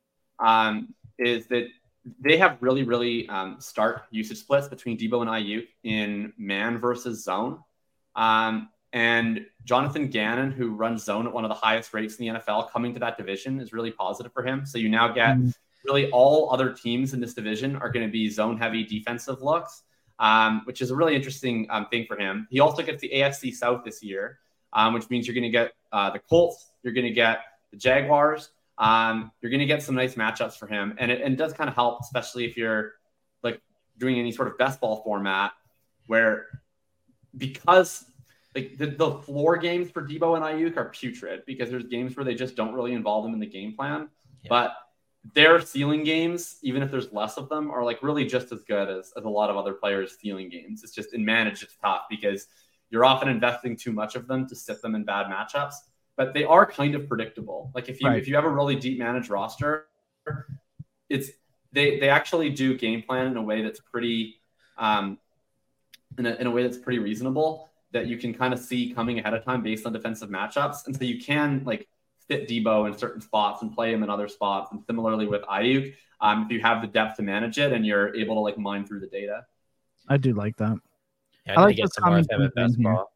um, is that they have really, really um, stark usage splits between Debo and Ayuk in man versus zone. Um, and Jonathan Gannon, who runs zone at one of the highest rates in the N F L, coming to that division is really positive for him. So you now get mm. really all other teams in this division are going to be zone-heavy defensive looks, um, which is a really interesting um, thing for him. He also gets the A F C South this year, um, which means you're going to get uh, the Colts, you're going to get the Jaguars, Um, you're going to get some nice matchups for him. And it, and it does kind of help, especially if you're like doing any sort of best ball format where because like the, the floor games for Debo and Ayuk are putrid because there's games where they just don't really involve them in the game plan, yeah. but their ceiling games, even if there's less of them, are like really just as good as, as a lot of other players' ceiling games. It's just in managed, it's tough because you're often investing too much of them to sit them in bad matchups. But they are kind of predictable. Like if you right. if you have a really deep managed roster, it's they they actually do game plan in a way that's pretty um in a, in a way that's pretty reasonable that you can kind of see coming ahead of time based on defensive matchups. And so you can like fit Debo in certain spots and play him in other spots. And similarly with Ayuk, um, if you have the depth to manage it and you're able to like mine through the data. I do like that. Yeah, I, I like to get some more of him at best ball.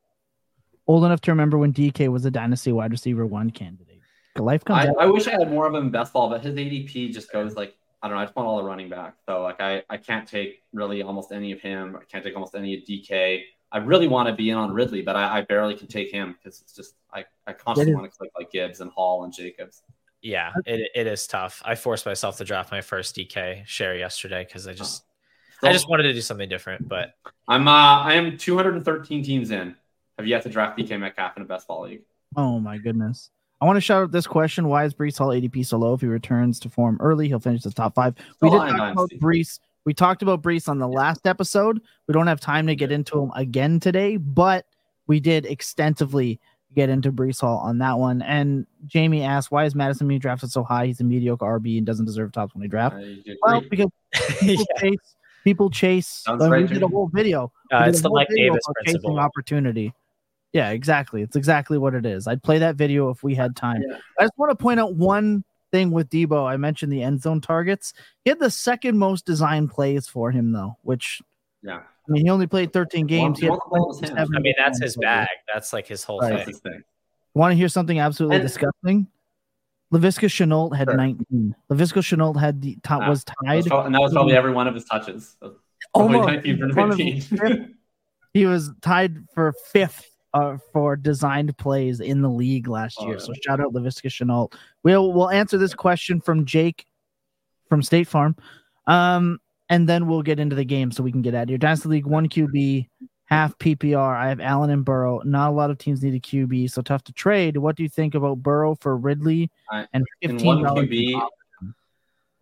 Old enough to remember when D K was a dynasty wide receiver one candidate. Life comes I, I wish I had more of him in best ball, but his A D P just goes like, I don't know, I just want all the running back. So like I, I can't take really almost any of him. I can't take almost any of D K. I really want to be in on Ridley, but I, I barely can take him because it's just I, I constantly want to click like Gibbs and Hall and Jacobs. Yeah, it it is tough. I forced myself to draft my first D K share yesterday because I just oh. I just wanted to do something different. But I'm uh I am two hundred thirteen teams in. Have yet to draft D K Metcalf in a best ball league. Oh my goodness. I want to shout out this question. Why is Breece Hall A D P so low? If he returns to form early, he'll finish the top five. We did talk about Breece. We talked about Breece on the last episode. We don't have time to get into him again today, but we did extensively get into Breece Hall on that one. And Jamie asked, why is Madison being drafted so high? He's a mediocre R B and doesn't deserve top twenty draft. Uh, well, because people yeah. chase, people chase uh, right, we did a whole video. Uh, it's the Mike Davis principle. Chasing opportunity. Yeah, exactly. It's exactly what it is. I'd play that video if we had time. Yeah. I just want to point out one thing with Debo. I mentioned the end zone targets. He had the second most designed plays for him, though, which, yeah, I mean, he only played thirteen games. He had I mean, that's his bag. That's like his whole right. thing. Want to hear something absolutely and, disgusting? Laviska Shenault had sure. nineteen. Laviska Shenault had the top yeah. was tied, was, and that was probably every one of his touches. Almost nineteen for he was tied for fifth. Uh, for designed plays in the league last year. Oh, so shout out Laviska Shenault. We'll we'll answer this question from Jake from State Farm. Um, and then we'll get into the game so we can get out of here. Dynasty League, one Q B, half P P R. I have Allen and Burrow. Not a lot of teams need a Q B, so tough to trade. What do you think about Burrow for Ridley I, and fifteen one Q B?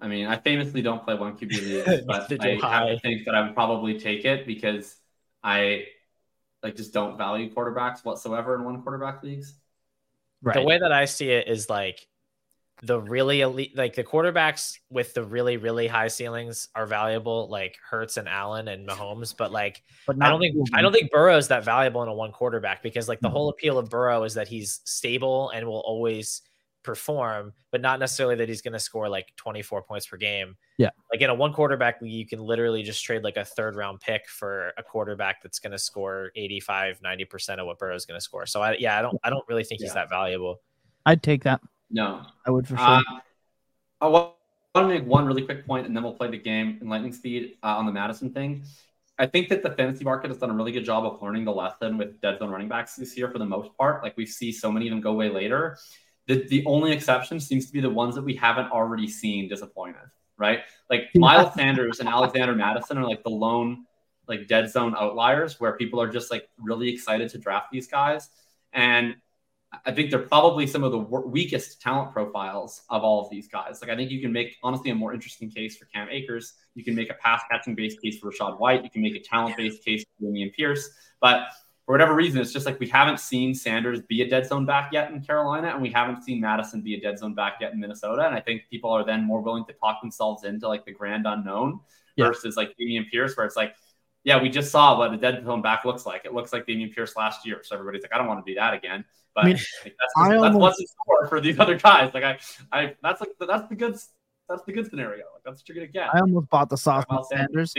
I mean, I famously don't play one Q B leagues, but I have to think that I would probably take it because I like just don't value quarterbacks whatsoever in one quarterback leagues. Right. The way that I see it is like the really elite, like the quarterbacks with the really, really high ceilings are valuable, like Hurts and Allen and Mahomes. But like, but I don't think, moving. I don't think Burrow is that valuable in a one quarterback because like the mm-hmm. whole appeal of Burrow is that he's stable and will always perform, but not necessarily that he's going to score like twenty-four points per game. Yeah. Like in a one quarterback league, you can literally just trade like a third round pick for a quarterback that's going to score eighty-five, ninety percent of what Burrow is going to score. So I, yeah, I don't, I don't really think yeah. he's that valuable. I'd take that. No, I would for sure. Uh, I want to make one really quick point and then we'll play the game in lightning speed uh, on the Madison thing. I think that the fantasy market has done a really good job of learning the lesson with dead zone running backs this year for the most part. Like we see so many of them go way later. The, the only exception seems to be the ones that we haven't already seen disappointed, right? Like Miles Sanders and Alexander Madison are like the lone like dead zone outliers where people are just like really excited to draft these guys. And I think they're probably some of the weakest talent profiles of all of these guys. Like I think you can make honestly a more interesting case for Cam Akers. You can make a pass catching based case for Rachaad White. You can make a talent based case for Dameon Pierce. But for whatever reason, it's just like we haven't seen Sanders be a dead zone back yet in Carolina, and we haven't seen Madison be a dead zone back yet in Minnesota. And I think people are then more willing to talk themselves into like the grand unknown yeah. versus like Dameon Pierce, where it's like, yeah, we just saw what a dead zone back looks like. It looks like Dameon Pierce last year. So everybody's like, I don't want to be that again. But I mean, like, that's, just, that's almost, what's in store for these other guys. Like I, I that's like that's the good that's the good scenario. Like that's what you're gonna get. I almost bought the sauce with Sanders.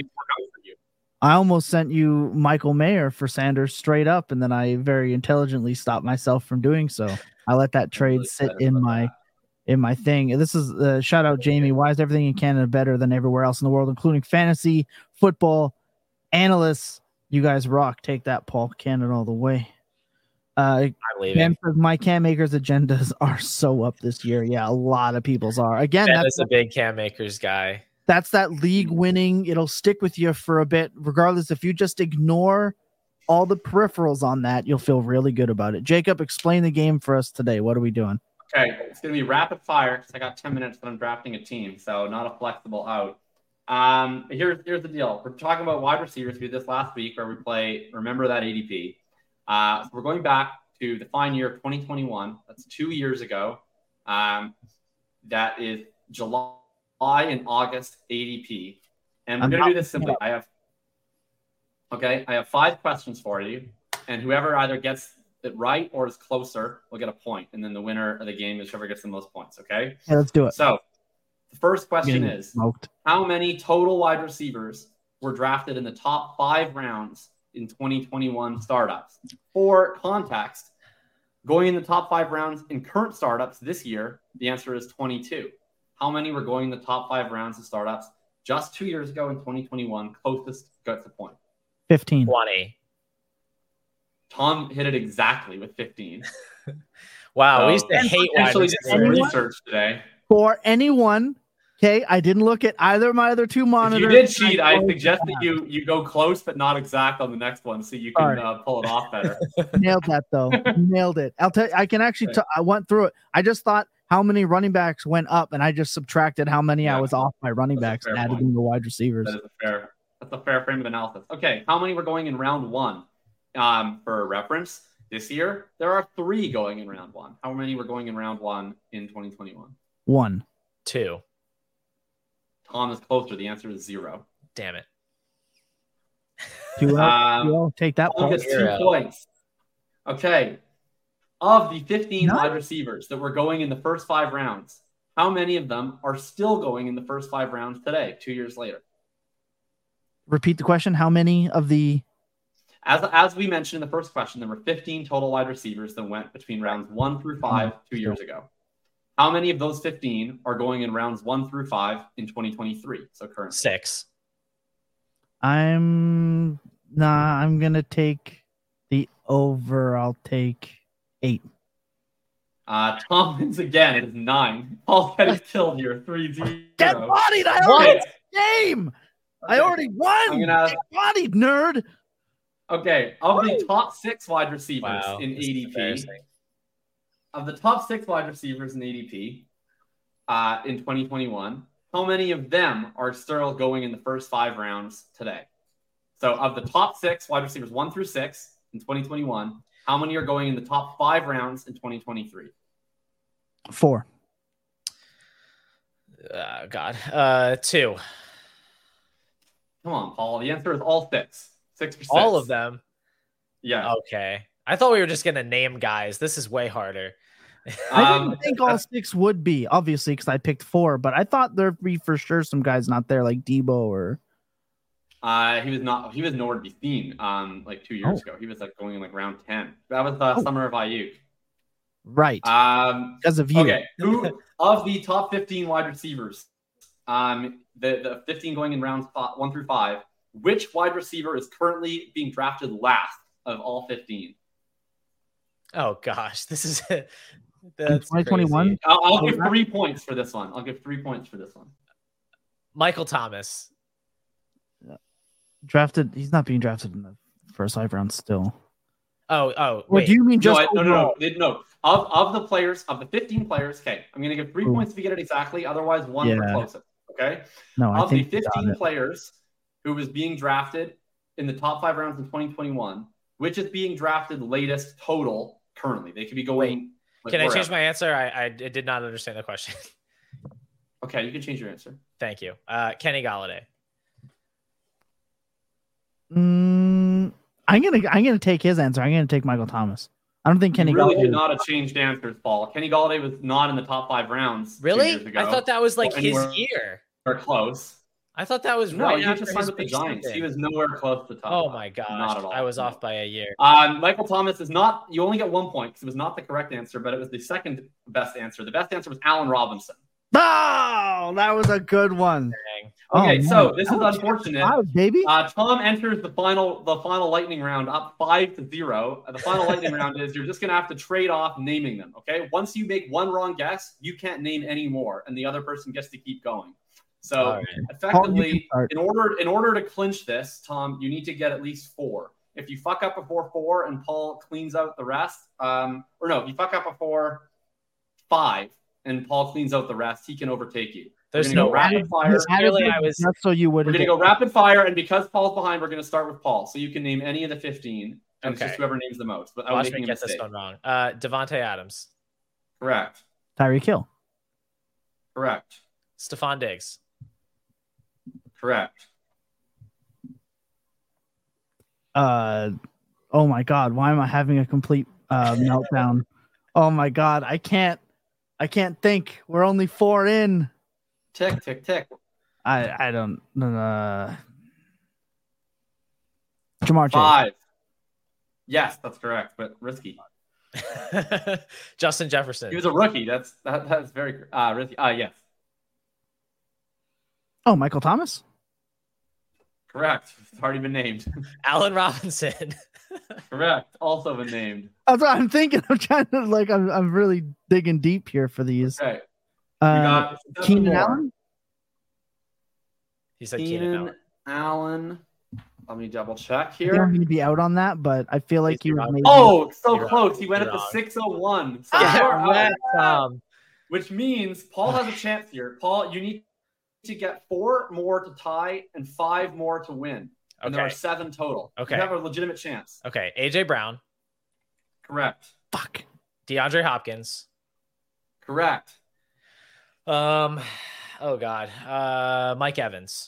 I almost sent you Michael Mayer for Sanders straight up, and then I very intelligently stopped myself from doing so. I let that trade really sit in my that. in my thing. This is uh, shout out Jamie. Why is everything in Canada better than everywhere else in the world, including fantasy football analysts? You guys rock. Take that, Paul. Canada all the way. Uh, I'm leaving. My Cam Akers agendas are so up this year. Yeah, a lot of people's are. Again, Ben that's is a big Cam Akers guy. That's that league winning. It'll stick with you for a bit, regardless. If you just ignore all the peripherals on that, you'll feel really good about it. Jacob, explain the game for us today. What are we doing? Okay, it's going to be rapid fire because I got ten minutes and I'm drafting a team, so not a flexible out. Um, here's here's the deal. We're talking about wide receivers. We did this last week where we play Remember That A D P. Uh, so we're going back to the fine year of twenty twenty-one. That's two years ago. Um, that is July and August A D P. And we're going to do this simply. I have, okay, I have five questions for you. And whoever either gets it right or is closer will get a point. And then the winner of the game is whoever gets the most points, okay? Yeah, let's do it. So the first question is, smoked. How many total wide receivers were drafted in the top five rounds in twenty twenty-one startups? For context, going in the top five rounds in current startups this year, the answer is twenty-two. How many were going in the top five rounds of startups just two years ago in twenty twenty-one? Closest gets the point. fifteen. twenty. Tom hit it exactly with fifteen. Wow, so we used to hate wide receivers. Research today. For anyone, okay, I didn't look at either of my other two monitors. If you did cheat, I, I suggest that you you go close but not exact on the next one so you can right. uh, pull it off better. Nailed that though. Nailed it. I'll tell you, I can actually. T- I went through it. I just thought how many running backs went up, and I just subtracted how many yeah. I was off my running that's backs and added them to wide receivers. That is a fair. That's a fair frame of analysis. Okay, how many were going in round one? Um, for reference, this year there are three going in round one. How many were going in round one in twenty twenty-one? One, two. Tom is closer. The answer is zero. Damn it. Two um, two take that point. Two points. Okay. Of the fifteen no. wide receivers that were going in the first five rounds, how many of them are still going in the first five rounds today, two years later? Repeat the question. How many of the... As, as we mentioned in the first question, there were fifteen total wide receivers that went between rounds one through five two years ago. How many of those fifteen are going in rounds one through five in twenty twenty-three? So currently. Six. I'm nah, I'm gonna take the over. I'll take eight. Uh Tom wins again. It is nine. Paul Petty's killed here. Three zero. Get bodied! I already game. Okay. I already won. Gonna... Get bodied, nerd. Okay, of Woo! the top six wide receivers wow, in A D P, of the top six wide receivers in A D P uh, in twenty twenty-one, how many of them are still going in the first five rounds today? So of the top six wide receivers, one through six in twenty twenty-one, how many are going in the top five rounds in twenty twenty-three? Four. Uh, God. Uh, two. Come on, Paul. The answer is all six. Six for six. All of them? Yeah. Okay. I thought we were just going to name guys. This is way harder. I Um, didn't think all six would be, obviously, because I picked four, but I thought there'd be for sure some guys not there, like Debo or... Uh, he was not. He was nowhere to be seen. Um, like two years Oh. ago, he was like going in like round ten. That was the Oh. summer of Ayuk. Right. Um, because of you. okay. Who of the top fifteen wide receivers? Um, the the fifteen going in rounds five, one through five. Which wide receiver is currently being drafted last of all fifteen? Oh, gosh. This is... In That's twenty twenty-one? crazy. I'll, I'll Oh, give that- three points for this one. I'll give three points for this one. Michael Thomas. Drafted. He's not being drafted in the first five rounds still. Oh, oh, Or wait. do you mean No, just I, no, no, no, overall? They- no. Of of the players, of the fifteen players, okay, I'm gonna give three Ooh. points if you get it exactly. Otherwise, one for Yeah. closest. Okay. No, I Of the think he got fifteen it. players who was being drafted in the top five rounds in twenty twenty-one, which is being drafted latest total currently? They could be going. like, Can I change wherever. my answer? I, I did not understand the question. Okay, you can change your answer. Thank you. Uh, Kenny Galladay. Mm, I'm gonna I'm gonna take his answer. I'm gonna take Michael Thomas. I don't think Kenny you really Galladay- did not have changed answers, Paul. Kenny Galladay was not in the top five rounds. two Really? years ago. I thought that was like Or his anywhere year. Or close. I thought that was No, right he after just his signed with the big Giants. stint. He was nowhere close to the top. Oh five. my gosh. Not at all. I was No. off by a year. Um, Michael Thomas is not. You only get one point because it was not the correct answer, but it was the second best answer. The best answer was Allen Robinson. Oh, that was a good one. Dang. Okay, Oh, so man. this That is was unfortunate. five, baby. Uh, Tom enters the final, the final lightning round up five to zero. The final lightning round is you're just gonna have to trade off naming them. Okay, once you make one wrong guess, you can't name any more, and the other person gets to keep going. So All right. effectively, can start. in order in order to clinch this, Tom, you need to get at least four. If you fuck up before four and Paul cleans out the rest, um, or no, if you fuck up before five and Paul cleans out the rest, he can overtake you. There's We're gonna no go rapid way. fire. Just added Clearly, it I was- just so you We're wouldn't. gonna get- go rapid fire, and because Paul's behind, we're gonna start with Paul. So you can name any of the fifteen, and it's Okay. just whoever names the most. But I Watch was me making a get this mistake. one wrong. Uh, Devontae Adams. Correct. Tyreek Hill. Correct. Stephon Diggs. Correct. Uh, oh my God, why am I having a complete uh, meltdown? Oh my God, I can't, I can't think. We're only four in. Tick, tick, tick. I, I don't. Uh, Jamar Chase. Five. Yes, that's correct, but risky. Justin Jefferson. He was a rookie. That's that, that's very uh, risky. Uh, yes. Oh, Michael Thomas. Correct. It's already been named. Allen Robinson. Correct. Also been named. That's what I'm thinking. I'm trying to like. I'm, I'm really digging deep here for these. Okay. Uh, We got seven Keenan more. Allen. He said Keenan Keenan Allen. Allen. Let me double check I think I'm here. going to be out on that, but I feel like Please he be was. wrong. maybe- Oh, so You're close. wrong. He went You're at the wrong. six oh one. So Yeah, you're out. right, Tom. Which means Paul has a chance here. Paul, you need to get four more to tie and five more to win. And there are Okay. seven total. Okay. You have a legitimate chance. Okay. A J Brown. Correct. Fuck. DeAndre Hopkins. Correct. Um. Oh God. Uh. Mike Evans.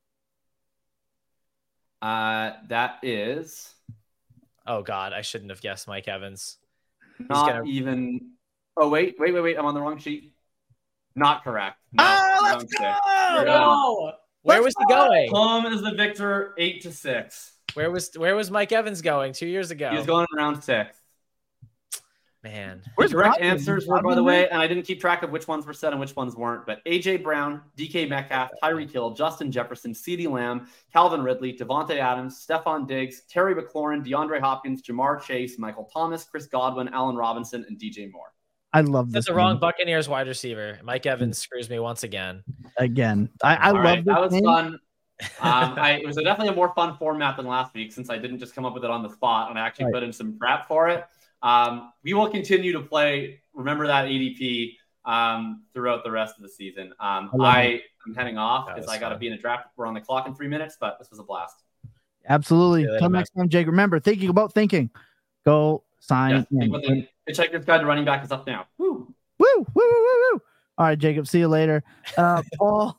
Uh, that is Oh God. I shouldn't have guessed Mike Evans. not gonna- even. Oh wait, wait, wait, wait! I'm on the wrong sheet. Not correct. No, Oh, wrong let's stick. go! You're No. Where was he going? Tom is the victor, eight to six. Where was Where was Mike Evans going two years ago? He was going in round six. Man. Where's the correct Rodgers? answers Is were, by Rodgers the in way, there? and I didn't keep track of which ones were said and which ones weren't, but A J Brown, D K Metcalf, Tyreek Hill, Justin Jefferson, CeeDee Lamb, Calvin Ridley, Devontae Adams, Stephon Diggs, Terry McLaurin, DeAndre Hopkins, Jamar Chase, Michael Thomas, Chris Godwin, Allen Robinson, and D J Moore. I love this. That's the wrong name. Buccaneers wide receiver. Mike Evans screws me once again. Again, I, I All love right, this that was name. fun. um, I, it was a definitely a more fun format than last week since I didn't just come up with it on the spot and I actually Right. put in some prep for it. Um, we will continue to play Remember That A D P um, throughout the rest of the season. Um, I am heading off because I got to be in a draft. We're on the clock in three minutes, but this was a blast. Absolutely. Till next time, Jake. Remember, thinking about thinking. Go sign yes, in. Hitchhiker's Guide to Running Back is up now. Woo. Woo, woo, woo, woo, woo. All right, Jacob. See you later. Uh, Paul.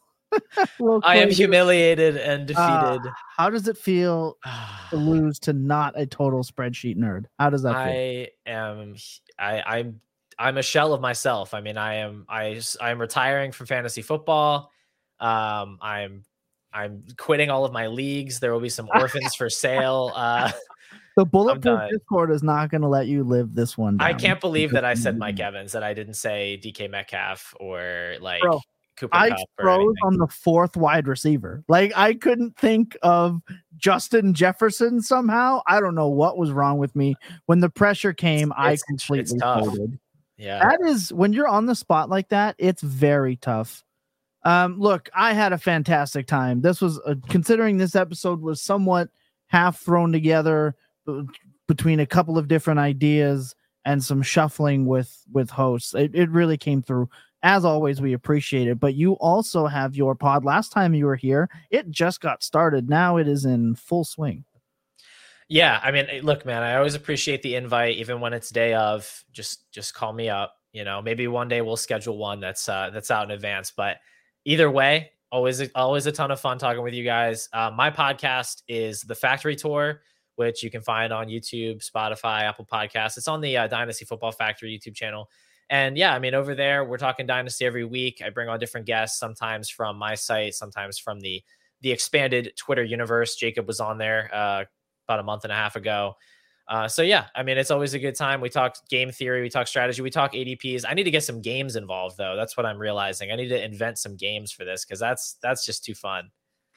I am humiliated and defeated. Uh, how does it feel to lose to not a total spreadsheet nerd? How does that feel? I am. I, I'm. I'm a shell of myself. I mean, I am. I. I'm retiring from fantasy football. Um. I'm. I'm quitting all of my leagues. There will be some orphans for sale. Uh, the Bulletproof Discord is not going to let you live this one down. I can't believe that I said Mike Evans, that I didn't say D K Metcalf or like Bro, Cooper I Kupp froze on the fourth wide receiver. Like I couldn't think of Justin Jefferson somehow. I don't know what was wrong with me. When the pressure came, it's, I completely folded. Yeah, that is when you're on the spot like that. It's very tough. Um, look, I had a fantastic time. This was uh, considering this episode was somewhat half thrown together uh, between a couple of different ideas and some shuffling with with hosts. It, it really came through. As always, we appreciate it. But you also have your pod. Last time you were here, it just got started. Now it is in full swing. Yeah, I mean, look, man, I always appreciate the invite, even when it's day of. Just just call me up. You know, maybe one day we'll schedule one that's uh, that's out in advance. But either way, always always a ton of fun talking with you guys. Uh, my podcast is The Factory Tour, which you can find on YouTube, Spotify, Apple Podcasts. It's on the uh, Dynasty Football Factory YouTube channel. And yeah, I mean, over there, we're talking Dynasty every week. I bring on different guests, sometimes from my site, sometimes from the the expanded Twitter universe. Jacob was on there uh, about a month and a half ago. Uh, so yeah, I mean, it's always a good time. We talk game theory, we talk strategy, we talk A D Ps. I need to get some games involved though. That's what I'm realizing. I need to invent some games for this because that's that's just too fun.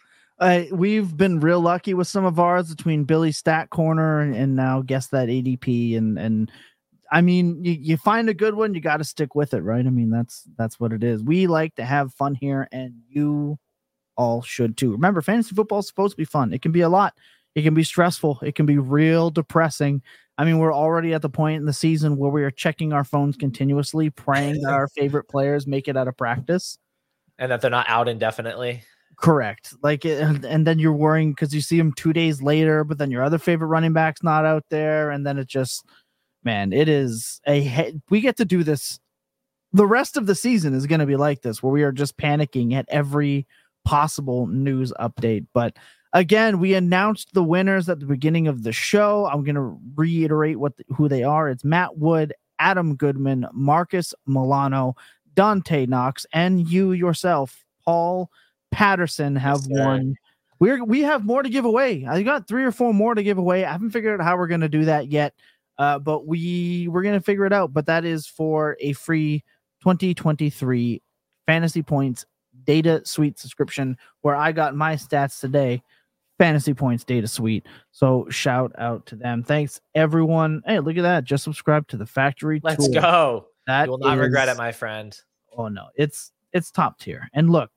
Uh, we've been real lucky with some of ours between Billy Stat Corner and, and now Guess That A D P. And and I mean, you, you find a good one, you got to stick with it, right? I mean, that's that's what it is. We like to have fun here, and you all should too. Remember, fantasy football is supposed to be fun. It can be a lot. It can be stressful. It can be real depressing. I mean, we're already at the point in the season where we are checking our phones continuously, praying that our favorite players make it out of practice. And that they're not out indefinitely. Correct. Like, and, and then you're worrying because you see them two days later, but then your other favorite running back's not out there. And then it just, man, it is a, we get to do this. The rest of the season is going to be like this, where we are just panicking at every possible news update. But again, we announced the winners at the beginning of the show. I'm going to reiterate what the, who they are. It's Matt Wood, Adam Goodman, Marcus Milano, Dante Knox, and you yourself, Paul Patterson, have yes, won. We're we have more to give away. I got three or four more to give away. I haven't figured out how we're going to do that yet, uh, but we we're going to figure it out. But that is for a free twenty twenty-three Fantasy Points Data Suite subscription, where I got my stats today. Fantasy Points Data Suite. So shout out to them. Thanks everyone. Hey, look at that. Just subscribe to the Factory Let's tour. go. That you will not is, regret it, my friend. Oh no, it's it's top tier. And look,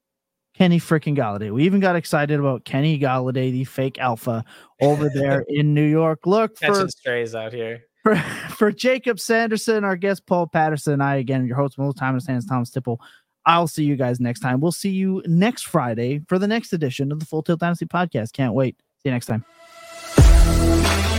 Kenny freaking Galladay. We even got excited about Kenny Galladay, the fake alpha over there in New York. Look for Catching strays out here. For, for Jacob Sanderson, our guest Paul Patterson, I again your host most time stands Thomas Tipple. I'll see you guys next time. We'll see you next Friday for the next edition of the Full Tilt Dynasty podcast. Can't wait. See you next time.